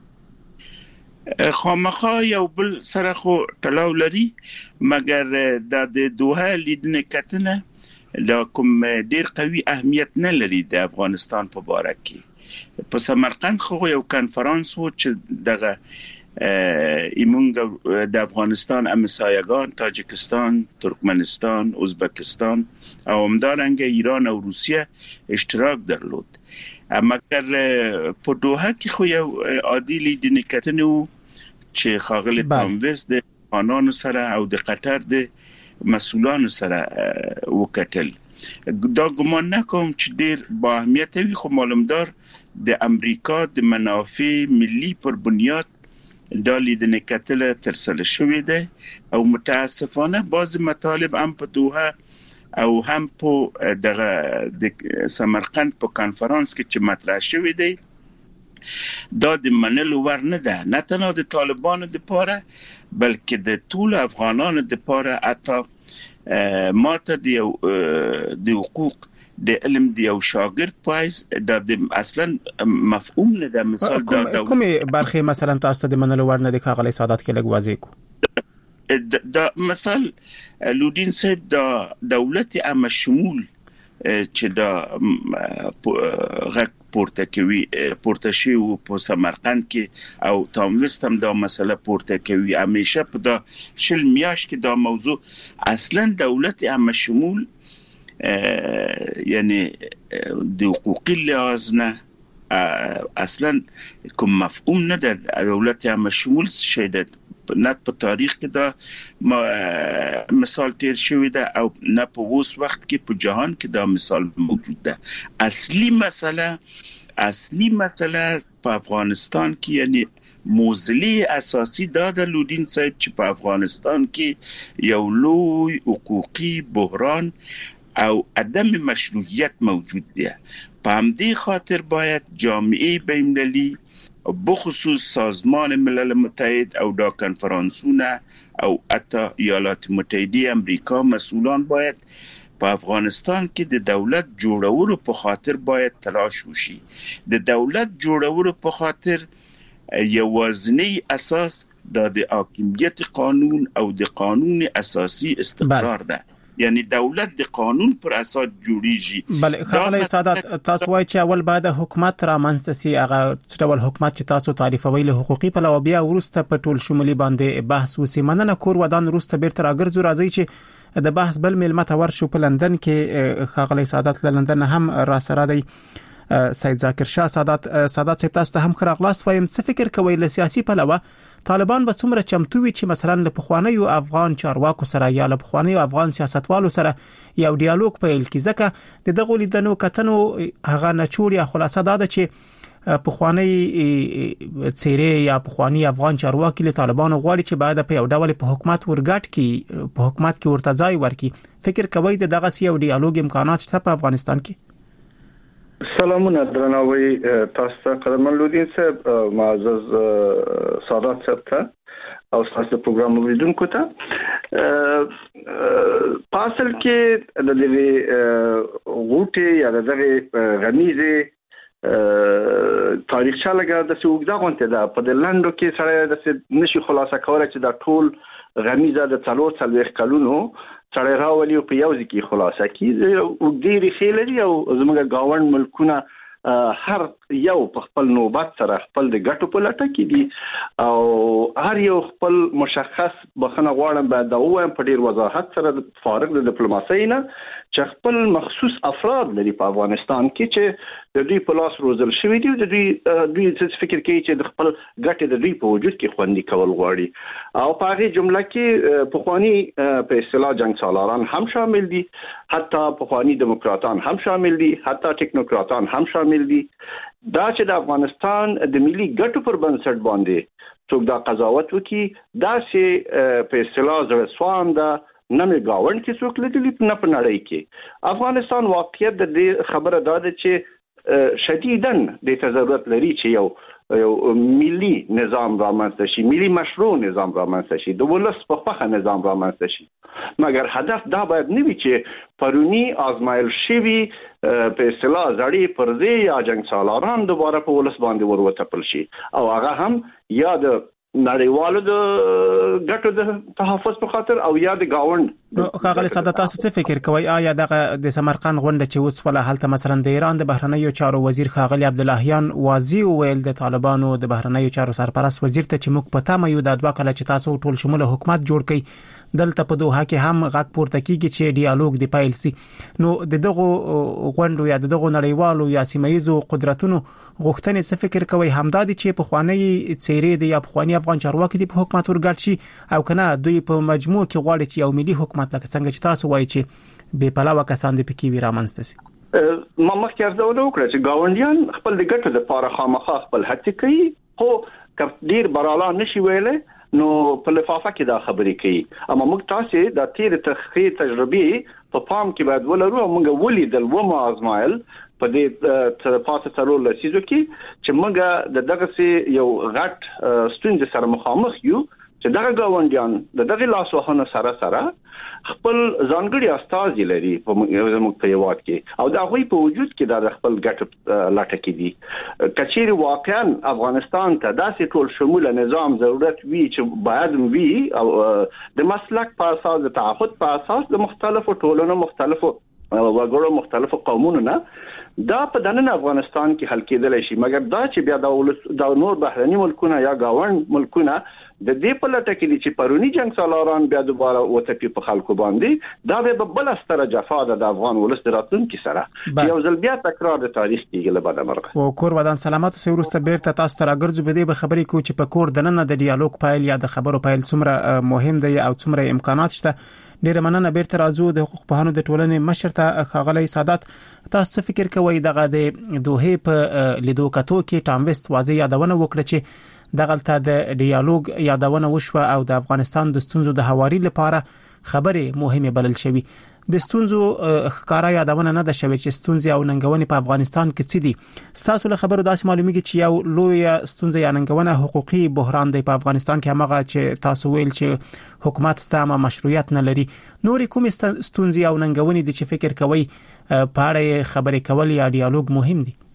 خامخا یو بل سره خو تړاو لري مګر د دوحه لیدنه کتنه دا کوم ډیر قوي اهمیت نه لري د افغانستان په باره کې. په سمرقند خو یو کنفرانس وو چې دغه ایمونګ د افغانستان امسایگان تاجکستان، ترکمنستان، ازبکستان او همدارنګه ایران او روسیه اشتراک درلود. مګر په دوحه کې خو یو عادي لیدنه کتنه وو چې ښاغلی ټام ویست د افغانانو سره او د قطر د مسؤلانو سره وکتل. دا ګمان نکوم چې ډیر با اهمیت وي خو معلومدار د امریکا د منافع ملي پر بنیاد دا لیدنه کتل ترسره شوی دی او متاسفانه بعض مطالب هم په دوحه او هم په دغه د سمرقند په کانفرنس کې چې مطرح شوی دی دا د منلو ور نه ده، نه تنها د طالبانو د پاره بلکې د ټول افغانانو د پاره. حتی ماته د یو د حقوق د علم د یو شاګرد پایز د اصلا مفهوم نه ده. مثال دا کومه برخه مثلا تاسو د منلو ور نه د کاغلی سعادت کې لګ واضح کو دا مثال لودین صاحب دا دولت عام شمول چې دا غږ پورته کوي پورته شي او په سمرقند کې او تاموست هم دا مسله پورته کوي. همیشه په دا شل میاش کې دا موضوع اصلا دولت عام شمول یعنی د حقوقي لحاظ نه اصلا کوم مفهوم نه ده. دولت عام شمول شي ده نه په تاریخ کې دا مثال تیر شوی ده او نه په اوس وخت کې په جهان کې دا مثال موجود ده. اصلي مسله اصلي مسله په افغانستان کې یعنی موزلی اساسی دا د لودین صاحب چې په افغانستان کې یو لوی حقوقي بحران او عدم مشروعیت موجود دی. په همدې خاطر باید جامعه بین‌المللي بخصوص سازمان ملل متحد او دا کنفرانسونه او حتی ایالات متحده امریکا مسئولان باید په افغانستان کې د دولت جوړولو په خاطر باید تلاش وشي. د دولت جوړولو په خاطر یوازینی اساس د حاکمیت قانون او د قانون اساسی استقرار ده. یعنی دولت د قانون پر اساس جوړیږي. بله خلای سعادت تاسو وایي چې اول باید حکومت را منځ سي هغه ډول حکومت چې تاسو تعریفوي له حقوقي پلوه بیا ورسته په ټول شمولي باندې بحث وسی. مننه کور ودان ورسته بیرته راګرځو راځي چې د بحث بل ملمت ورشو په لندن کې خلای سعادت له لندن هم را سره دی سید ذاکر شاه. سعادت سعادت صاحب تاسو ته هم خراغلاس وایم څه فکر کوي له سیاسي پلوه طالبان به څومره چمتو وي چې مثلا له پخوانیو افغان چارواکو سره یا له پخوانیو افغان سیاستوالو سره یو ډیالوګ پیل کړي؟ ځکه د دغه لیدنو کتنو هغه نچوړ یا خلاصه دا ده چې پخوانی څیرې یا پخوانی افغان چارواکي له طالبانو غواړي چې باید په یو ډول په حکومت ورګټ کې په حکومت کې ورته ځای ورکړي. فکر کوي د دغه یو ډیالوګ امکانات شته په افغانستان کې؟ سلامونه درناوي تاسو ته قدرمن لودین صاحب، معزز سعادت صاحب ته او تاسو پروګرام ولیدونکو ته. پاسل کې د دې غوټي یا د دغه غمیزه تاریخچه لګا د سوګدا غونته ده په د لندو کې سره د نشي خلاصه کولای چې دا ټول غمیزه د څلور څلويخ کلونو سره راولي په یو ځکه خلاصه کیږي او ډېری خلک او زموږ گاوند ملکونه هر یو په خپل نوبت سره خپل د ګټو په لټه کې دي او هر یو خپل مشخص بخنه غواړم بعد دا وایم په ډیر وضاحت سره فارغ د ډیپلوماسۍ نه چې خپل مخصوص افراد لري په افغانستان کې چې د دوی په لاس روزل شوی دي د دوی دوی څه فکر کوي چې د خپل ګټې د دوی په وجود کې خوندي کول غواړي او په هغه جمله کې په خواني په اصطلاح جنگ سالاران هم شامل دي، حتی په خواني دموکراتان هم شامل دي، حتی ټیکنوکراتان هم شامل دي. دا چې د افغانستان د ملي ګټو پر بنسټ باندې څوک دا قضاوت وکي دا چې په اصطلاح زړه سوان ده نه مې گاوند کې څوک لیدلی نه په نړۍ کې. افغانستان واقعیت د دې خبره دا ده چې شدیداً د ضرورت لري چې یو یو ملي نظام رامنځته شي، ملي مشروع نظام رامنځته شي، د ولس په خوښه نظام رامنځته شي. مګر هدف دا باید نه وي چې پرونی آزمایل شوي په اصطلاح زړې پردې یا جنگ سالاران دوباره په ولس باندې وروتپل شي او هغه هم یا د نړیوالو د ګټو د تحفظ په خاطر او یا د گاوند. نو خاغلی سعادت تاسو څه فکر کوئ؟ آیا دغه د سمرقند غونډه چې اوس ولا حالت مثلا د ایران د بهرنیو چارو وزیر خاغلی عبداللهیان واضح ویل د طالبانو د بهرنیو چارو سرپرست وزیر ته چې موږ پته مې یو د دوه کله چې تاسو ټول شموله حکومت جوړ کړئ دلته په دوحه کې هم غږ پورته کیږي چې ډیالوګ دی پایل سي. نو د دغه غونډو یا د دغه نړیوالو یا سیمایي قدرتونو غوښتنې څه فکر کوي؟ همدادي چې په خوانی څیرې دی یا په خوانی افغان چارواکي دی په حکومت ورګټ شي او کنه دوی په مجموع کې غواړي چې یو ملي حکومت لکه څنګه چې تاسو وایي چې بې پلاوه کسان د پکې وی رامنځته سي؟ ما مخکې ارزونه وکړه چې گاونډیان خپل د ګټو لپاره خامخا خپل هڅې کوي، خو که ډیر براله نشي ویلې نو په لفافه کې دا خبرې کوي. اما موږ تاسو د تیر تحقیق تجربه په پام کې باید ولرو او موږ ولیدل و ما ازمایل په دې تر پاسه ترول لسیزو کې چې موږ د دغه سي یو غټ ستونزې سره مخامخ یو چې دغه گاونډیان د دغه لاسوهنه سره سره خپل ځانګړي استازي لري په موږ په یوات کې او دا غوي په وجود کې د خپل ګټ لاټه کې دي. کچېری واقعا افغانستان ته داسې ټول شموله نظام ضرورت وی چې باید وی او د مسلک په اساس د تعهد په اساس د مختلفو ټولنو مختلفو وګړو مختلفو قومونو نه دا په دننه افغانستان کې حل کېدل شي، مګر دا چې بیا د د نور بهرني ملکونه یا گاوند ملکونه د دې په لټه کې چې پرونی جنگ سالاران بیا دوباره وته په خلکو باندې دا به بل ستره جفا د افغان ولس راتلونکي سره یو ځل بیا تکرار د تاریخ کېږي له بعد مرغه. او کور ودان سلامات سه ورسته بیرته تاسو ته راګرځو به دې به خبرې کو چې په کور دننه د ډیالوګ پایل یا د خبرو پایل څومره مهم دی او څومره امکانات شته. ډیره مننه بیرته راځو د حقوق پوهانو د ټولنې مشر ته ښاغلی سادات. تاسو فکر کوئ دغه د دوه په لیدو کتو کې ټام ویسټ واضح یادونه وکړه چې دغلته د ډیالوګ یادونه وشوه او د افغانستان د ستونزو د حواري لپاره خبرې مهمه بلل شوې. د ستونزو ښکارا یادونه نه ده شوې چې ستونزې او ننګونې په افغانستان کې څه دي. تاسو له خبرو داسې معلومیږي چې یو لوی ستونزه یا ننګونه حقوقي بحران دی په افغانستان کې، هغه چې تاسو ویل چې حکومت ستامه مشروعیت نه لري. نور کوم ستونزې او ننګونې دي چې فکر کوي په اړه خبرې کول یا ډیالوګ مهم دي؟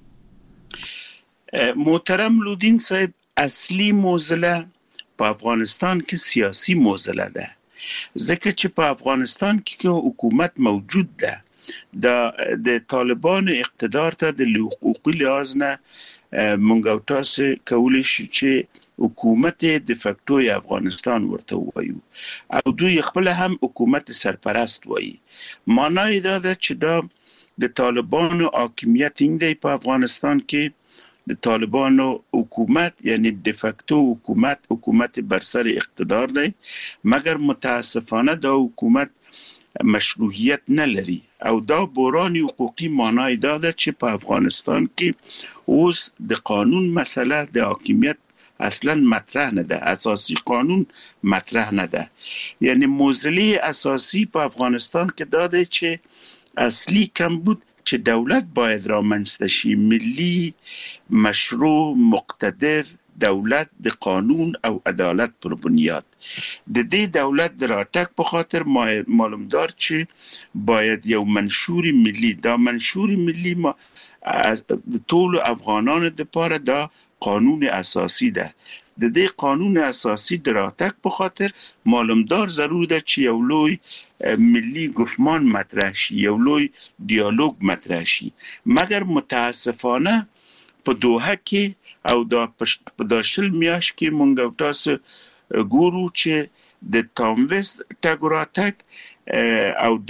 محترم لودین صاحب، اصلي موزله په افغانستان کې سیاسي موزله ده، ځکه چې په افغانستان کې حکومت موجود ده. د د طالبانو اقتدار ته د حقوقي لحاظ نه مونږ او تاسو کولی شو چې حکومت د فاکتو افغانستان ورته وایو او دوی خپل هم حکومت سرپرست وایي. معنی دا ده چې دا د طالبانو حاکمیت دی په افغانستان کې. د طالبانو حکومت یعنی د فاکتو حکومت حکومت بر سر اقتدار دی، مګر متاسفانه دا حکومت مشروعیت نه لري او دا بحران حقوقي معنی دا ده چې په افغانستان کې اوس د قانون مسله د حاکمیت اصلا مطرح نه ده، اساسی قانون مطرح نه ده. یعنی موضوع اساسی په افغانستان کې دا ده چې اصلي کمبود چې دولت باید رامنځته شي، ملی مشروع مقتدر دولت د قانون او عدالت پر بنیاد. د دې دولت د راتګ په خاطر معلومدار چې باید یو منشور ملی، دا منشور ملی ما از ټول افغانانو لپاره دا قانون اساسی ده. د دې قانون اساسی د راتګ په خاطر معلومدار ضرور ده چې یو لوی ملی گفتمان مطرح شي، یو لوی دیالوگ مطرح شي. مګر متاسفانه په دوحه کې او دا په داشل میاش کې مونږ او تاسو ګورو چې د ټام ویسټ ټاګ راتګ او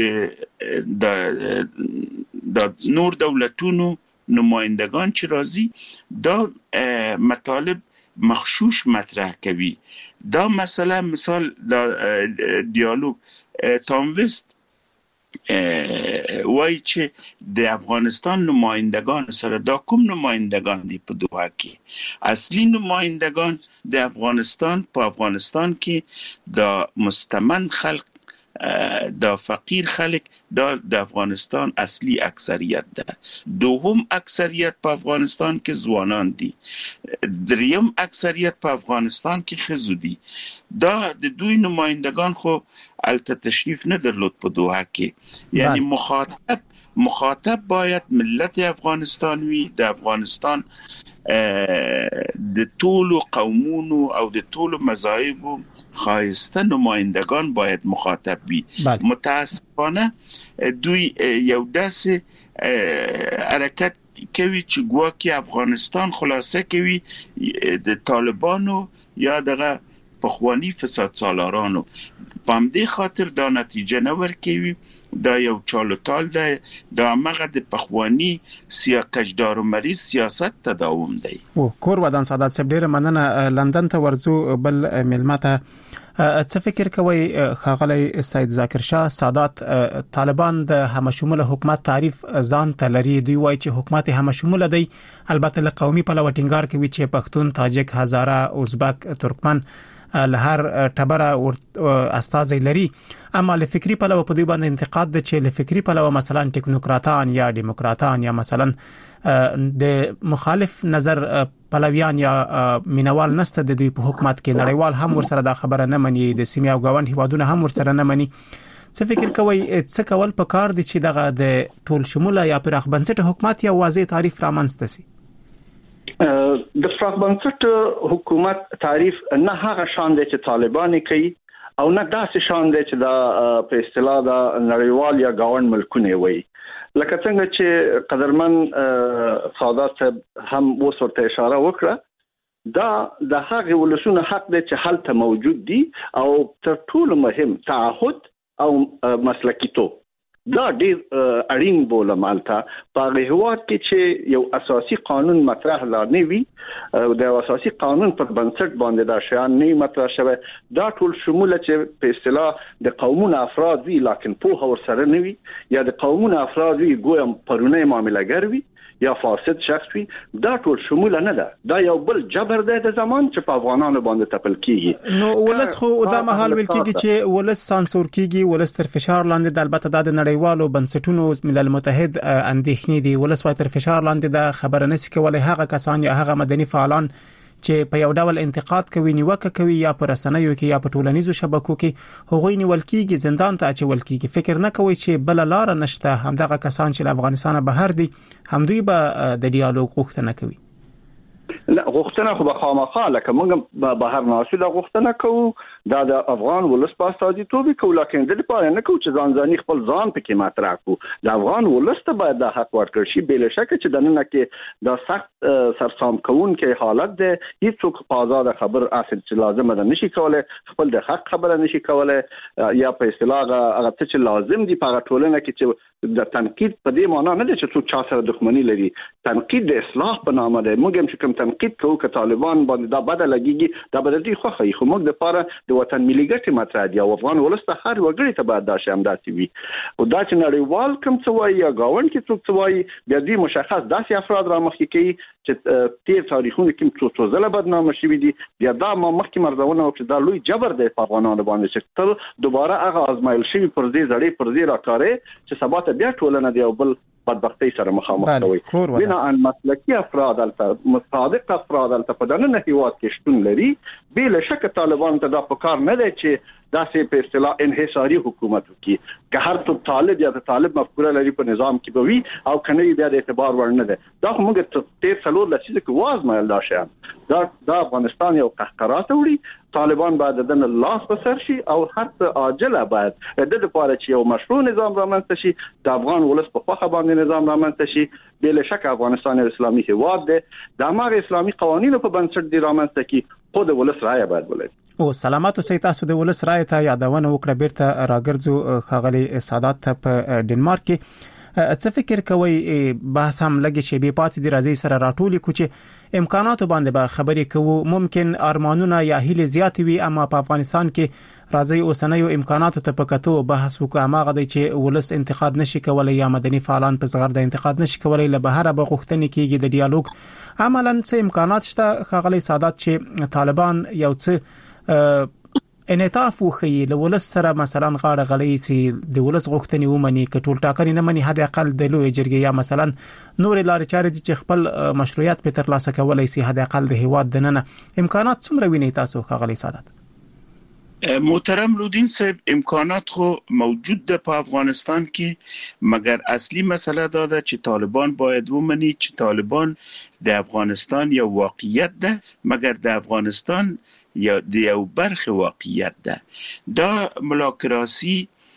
د د نور دولتونو نمایندگان چې راځي دا مطالب مخشوش مطرح کوي. دا مسئله مثال دا دیالوگ ټام ویسټ وای چې د افغانستان نمایندگان سره دا کوم نمایندگان دي په دوحه کې؟ اصلي نمایندگان د افغانستان په افغانستان کې دا مستمن خلق، دا فقیر خلق، دا د افغانستان اصلي اکثریت ده. دوم اکثریت په افغانستان کې ځوانان دي. دریم اکثریت په افغانستان کې ښځو دي. دا د دوی نمایندگان خو البته تشریف نه درلود په دوحه کې. یعنی مخاطب مخاطب باید ملت افغانستان وي، د افغانستان د ټولو قومونو او د ټولو مذاهبو خایسته نمایندگان باید مخاطب وي. متاسفانه دوی یو داسې حرکت کوي چې ګواکې افغانستان خلاصه کوي د طالبانو یا دغه پخوانی فساد سالارانو. په همدې خاطر دا نتیجه نه ورکوي دا یو چالوتال ده دا مغه د پخوانی سیا کجدار و مریض سیاست تداوم دی. او کور ودان سعادت صاحب ډیره مننه. لندن ته ورځو بل ملمته څه فکر کوي خاغلی سید ذاکر شاه سادات طالبان د همشموله حکومت تعریف ځان ته لري، دوی وایي چې حکومت همشموله دی، البته له قومي پلوه ټینګار کوي چې پښتون، تاجک، هزاره، ازبک، ترکمن له هر ټبره استازي لري، اما له فکری پلوه په دوی باندې انتقاد ده چې له فکری پلوه مثلا ټیکنوکراتان یا دیموکراتان یا مثلا د مخالف نظر پلویان یا مینوال نسته د دوی په حکومت کې، نړیوال هم ورسره دا خبره نه مني، د سیمه او ګاونډ هیوادونه هم ورسره نه مني. څه فکر کوي څه کول پکار دي چې دغه د ټول شموله یا پراخ بنسټه حکومت یا واضح تعریف رامنځته شي؟ د پراخ بنسټ حکومت تعریف نه هغه شان دی چې طالبان کوي او نه داسې شان دی چې دا په اصطلاح دا نړیوال یا گاوند ملکونه وي، لکه څنګه چې قدرمن سادات هم وسورته اشاره وکړه، دا د هغه ولسونو حق دی چې حالت موجود دي او تر ټولو مهم تعهد او مسلکیتوب دا ډیر اړین بوله مالته په هیواد کې چې یو اساسي قانون مطرح لا نه وي، د اساسي قانون پر بنسټ باندې دا شیان نه مطرح شوی، دا ټول شموله چې په اصطلاح د قومونو افراد وي لکه په هور سره نه وي یا د قومونو افراد وي ګویم پرونه معاملهګر وي یا فاسد شخص وي، دا ټول شموله نه ده، دا یو بل جبر دی د زمان چې په افغانانو باندې تپل کیږي. نو ولس خو دا مهال ویل کیږي چې ولس سانسور کیږي، ولس تر فشار لاندې د البته د نړیوالو بنسټونو ملل متحد اندېښنې دي، ولس وايي تر فشار لاندې دا خبره نشي کولای هغه کسان یا هغه مدني فعالان چې په یو ډول انتقاد کوي، نیوکه کوي یا پر رسنیو کې یا په ټولنیزو شبکو کې هغوی نیول کیږي، زندان ته اچول کیږي. فکر نه کوي چې بل لار نشته همدغه کسان چې له افغانستان بهر دي هم دوی به د ډیالوګ غوښتنه کوي؟ لا غوښتنه خو به خامخا لکه موږ بهر ناسو د غوښتنه کوو، دا د افغان ولس په استازیتوب کوي، لکه د لپاره نه کوو چې ځان ځاني خپل ځان پکې مطرح کوو، د افغان ولس ته باید د حق ورکړل شي. بل شک چې د نن کې د سخت سرسام کوون کې حالت ده، هیڅوک په آزاد خبر اصل چې لازم ده نشي کولای، خپل د حق خبره نشي کولای یا په اصطلاح هغه چې لازم دي په ټولنه کې چې د تنقید په دې معنی نه ده چې څوک چا سره دښمنی لري، تنقید د اصلاح په نامه ده. موږ هم چې کوم تنقید کوو که طالبان باندې دا بدل لګيږي دا بدل دي خو خو موږ د لپاره د وطن ملي ګټې مطرح دي او افغان ولس ته هر وګړي ته باید دا شی همداسې وي، او دا چې نړیوال کوم څه وایي یا گاوند کې څوک څه وایي بیا دوی مشخص داسې افراد را مخکې کوي چې تیر تاریخونه کې څو څو ځله بدنامه شوي دي، بیا دا ما مخکې مرزونه وکړي دا لوی جبر دی په افغانانو باندې چې تل دوباره هغه آزمایل شوي پر دې زړې پر دې راکاري چې سبا ته بیا ټولنه دی او بل بدبختی سره مخامخ کوي. بنا ان مسلکی افراد البته مصادق افراد البته په دغه هیواد کې شتون لري، بل شک طالبان ته دا پکار نه دی چې داسې په اصطلاح انحصاري حکومت وکړي، که هر څو طالب یا طالب مفکوره لري په نظام کې به وي او کنه بیا د اعتبار وړ نه ده. دا خو موږ ته تیر څلور لسیزه کې وازمایل دا شیان، دا د افغانستان یو قهقرات وړي، طالبان باید دنه لاس په سر شي او هر څه عاجله باید د لپاره چې یو مشروع نظام رامنځته شي، د افغان ولس په خوخه باندې نظام رامنځته شي. بل شک افغانستان اسلامي هیواد دی، د هغه اسلامي قوانینو په بنسټ دی رامنځته کی خود ولس رائے باید ولري. او سلامات سي تاسو د ولس رائے ته یادونه وکړه بیرته راګرځو خاغلی سادات په ډنمارک کې. څه فکر کوي بحث هم لګي چې به پاتې دی راځي سره راټولي کو چې امکانات باندې به خبرې کوو، ممکن ارمانونه یا هیله زیات وي اما په افغانستان کې راځي اوسنیو امکاناتو ته پکاتو بحث وکړه هغه دی چې ولس انتقاد نشي کولای یا مدني فعالان په صغر د انتقاد نشي کولای له بهره به غوښتنې کیږي د ډیالوګ عملاً څه امکانات شته خاغلی سادات چې طالبان یو څه انعطاف وخی له ولس سره مثلا غاړه غړی سي د ولس غوښتنې ومني کټول ټاکنې نه مني حد اقل د لوی جرګې یا مثلا نور لارې چارې چې خپل مشروعیت په ترلاسه کولای سي حد اقل د هیواد دننه امکانات څومره ویني تاسو خاغلی سادات؟ محترم رودین صاحب امکانات خو موجود ده په افغانستان کې، مگر اصلي مسله دا ده چې طالبان باید ومني چې طالبان د افغانستان یو واقعیت ده، مگر د افغانستان یا د یو برخه واقعیت ده. دا ملاکراسی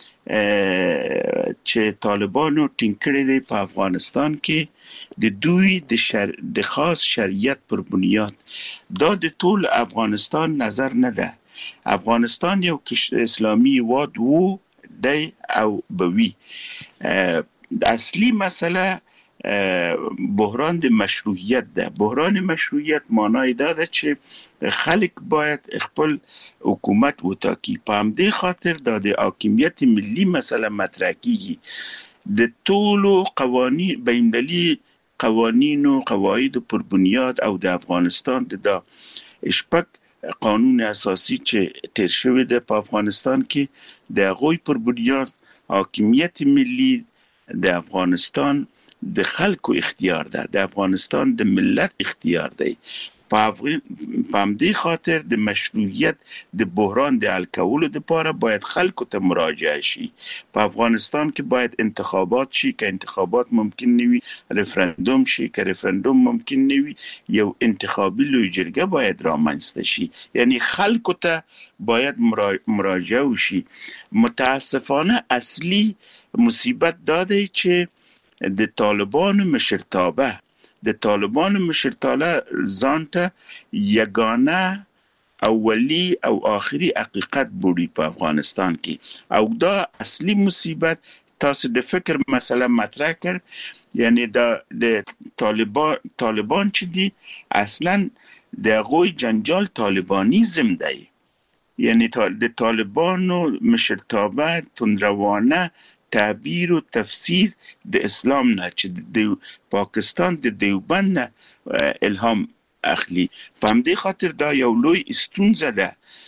چې طالبانو ټینګ کړی دی په افغانستان کې د دوی د شر... د خاص شریعت پر بنیاد، دا د ټول افغانستان نظر نه ده. افغانستان یو اسلامي هیواد وو دی او بوي. اصلي مسله بحران د مشروعیت ده. بحران مشروعیت معنی دا ده چې خلک باید خپل حکومت وټاکي. په همدې خاطر د حاکمیت ملي مسله مطرح کیږي. د ټولو قوانین بین‌المللي قوانین او قواعد پر بنیاد او د افغانستان د شپږ قانون اساسي چې تیر شوی دی په افغانستان کې د هغوی پر بنیاد حاکمیت ملي د افغانستان د خلکو اختیار ده، د افغانستان د ملت اختیار دی. په همدې خاطر د مشروعیت د بحران د حل کولو لپاره باید خلکو ته مراجعه شي. په افغانستان کې باید انتخابات شي، که انتخابات ممکن نه وي ریفرندوم شي، که ریفرندوم ممکن نه وي یو انتخابي لوی جرګه باید رامنځته شي. یعنی خلکو ته باید مراجعه وشي. متاسفانه اصلي مصیبت دا دی چې د طالبانو مشرتابه د طالبانو مشرتابه ځان ته یگانه اولی او آخری حقیقت بولی په افغانستان کې، او دا اصلي مصیبت. تاسو د فکر مسله مطرح کړ، یعنی دا د طالبان طالبان چې دي اصلا د غوی جنجال طالبانیزم دی. یعنی د طالبانو مشرتابه تندروانه تعبیر و تفسیر د اسلام نه چې د پاکستان د دیوبند نه الهام اخلي. په همدې خاطر دا یو لوی ستونزه ده.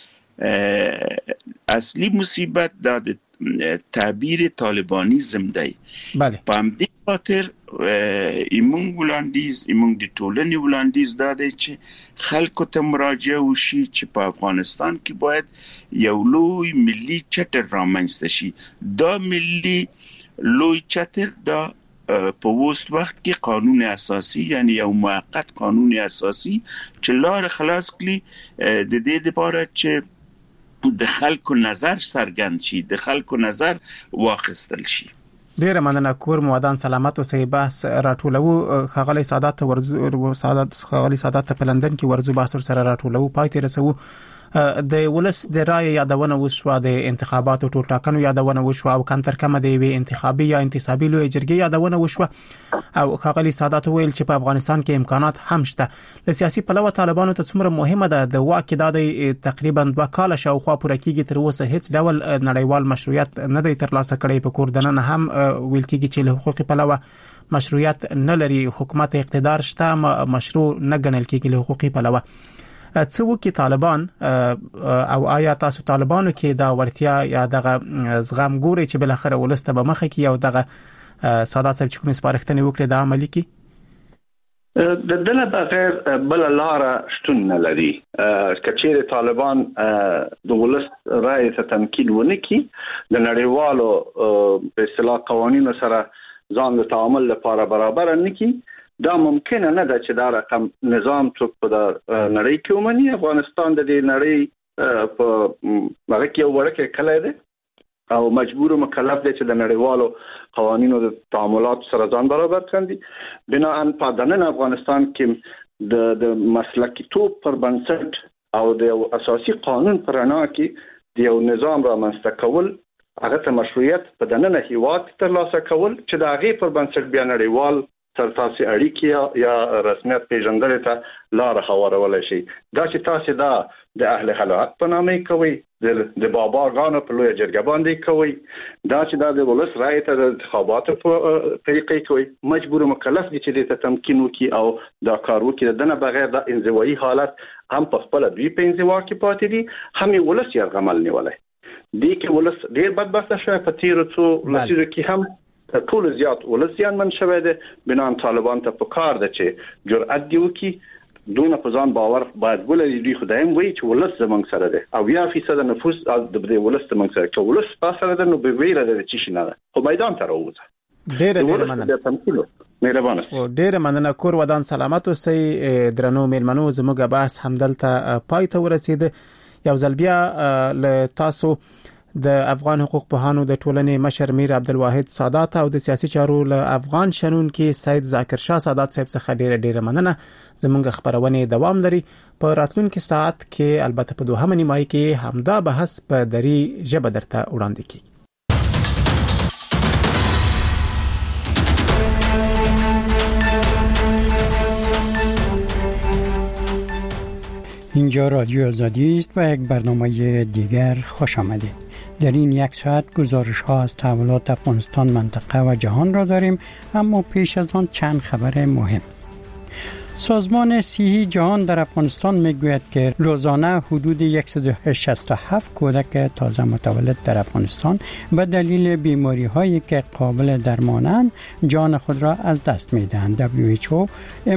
اصلي مصیبت دا د تعبیر طالبانیزم دی. بله. په همدې خاطر ایمون وړاندیز ایمون د ټولنې وړاندیز دا دی چې خلکو ته مراجعه وشي چې په افغانستان کې باید یو لوی ملي چتر رامنځته شي. دا ملي لوی چتر دا په وست وخت کې قانون اساسي، یعنی یو موقت قانون اساسي چې لار خلاص کړي د دې لپاره چې د خلکو نظر څرګند شي، د خلکو نظر واخیستل شي. ډیره مننه. کور مودان سلامت اوسئ. بحث راټولو خغلی سادات ورزو سادات خغلی سادات په لندن کې ورزو بحث سره راټولو پای ته رسو. د ولس د رای یادونه وشو، د انتخاباتو ټول ټاکنو یادونه وشو، او کانتر کمه دی وی انتخابي یا انتصابي لوی جرګې یادونه وشو. او خغلی سادات ویل چې په افغانستان کې امکانات هم شته. د سیاسي پلوه طالبانو ته څومره مهمه ده د واک د تقریبا دوه کال شاوخوا پوره کیږي، تر اوسه هیڅ ډول نړیوال مشروعیت نه دی ترلاسه کړی. په کور دننه هم ویل کیږي چې له حقوقي پلوه مشروعیت نه لري، حکومت اقتدار شته مشروع نه ګڼل کیږي له حقوقي پلوه. څه وکړي طالبان، او آیا تاسو طالبانو کې دا ورتیا یا دغه زغم ګوري چې بل اخر ولسته به مخه کې او دغه سادات صاحب چې کوم سپارښتنې وکړي د عملي کې؟ د دنه بغیر بل لار شتون نه لري. کچېره طالبان د ولس رائے ته تمکین ونه کی، د نړیوالو په اصطلاح قوانینو سره ځان د تعامل لپاره برابر نه کی، دا ممکن نه ده چې دا رقم نظام څوک په نړۍ کې ومني. افغانستان د دې نړۍ په هغه کې یو ورکه کلی دی او مجبور و مکلف دی چې د نړیوالو قوانینو د تعاملات سره ځان برابر کړي. بناء په دننه افغانستان کې د د مسلکي توپ پر بنسټ او د اساسي قانون پر رڼا کې د یو نظام رامنځته کول، هغه ته مشروعیت په دننه هیواد ترلاسه کول چې د هغې پر بنسټ بیا نړیوال سرتاسي اړیکې یا رسمیت پیژندل ته لار هوارولای شي. دا چې تاسو دا د اهل حلات په نامه کوي، د بابا غانو په لوی جرګه باندې کوي، دا چې دا د ولس رائے ته د انتخاباتو په طریقې کوي، مجبور مکلف دي چې د تمکین وکي او دا کار وکي. دنه بغیر د انزوایي حالت هم په خپل دوی په انزوا کې پاتې دي، هم ولس یې غمل نیولای دي کې ولس ډیر بدبخته شوی. په تیرو څو لسیزو کې هم ټول زیات ولسیان من شوی دی. بنان طالبان ته پکار ده چې جرأت دی وکي، دونه په ځان باور باید ولري. دوی خدایم وایي چې ولس زمونږ سره دی او یا فیصد نفوس د دې ولس زمونږ سره کې ولس په سره ده، نو به ویره ده چې شي نه خو میدان ته راوځي. ډېر ډېر مننه. مهربانه. ډېر مننه. کور ودان سلامت اوسئ. درنو میلمنو، زموږ بحث همدلته پای ته ورسید. یو ځل بیا له تاسو د افغان حقوق پوهانو د ټولنې مشر میر عبدالواحد سادات او د سیاسي چارو له افغان شنون کې سید ذاکر شاه سادات صاحب څخه ډیره ډیره مننه. زموږ خبرونه دوام لري. په راتلونکي ساعت کې البته په دوهمه نیمایي کې همدا بحث په دری ژبه درته وړاندې کیږي. اینجا رادیو آزادی است و یک برنامه دیگر خوش آمدید. در این یک ساعت گزارش ها از تحولات افغانستان، منطقه و جهان را داریم، اما پیش از آن چند خبر مهم. سازمان صحی جهان در افغانستان میگوید که روزانه حدود صد و شصت و هفت کودک تازه متولد در افغانستان به دلیل بیماری هایی که قابل درمانند جان خود را از دست میدهند. دبلیو اچ او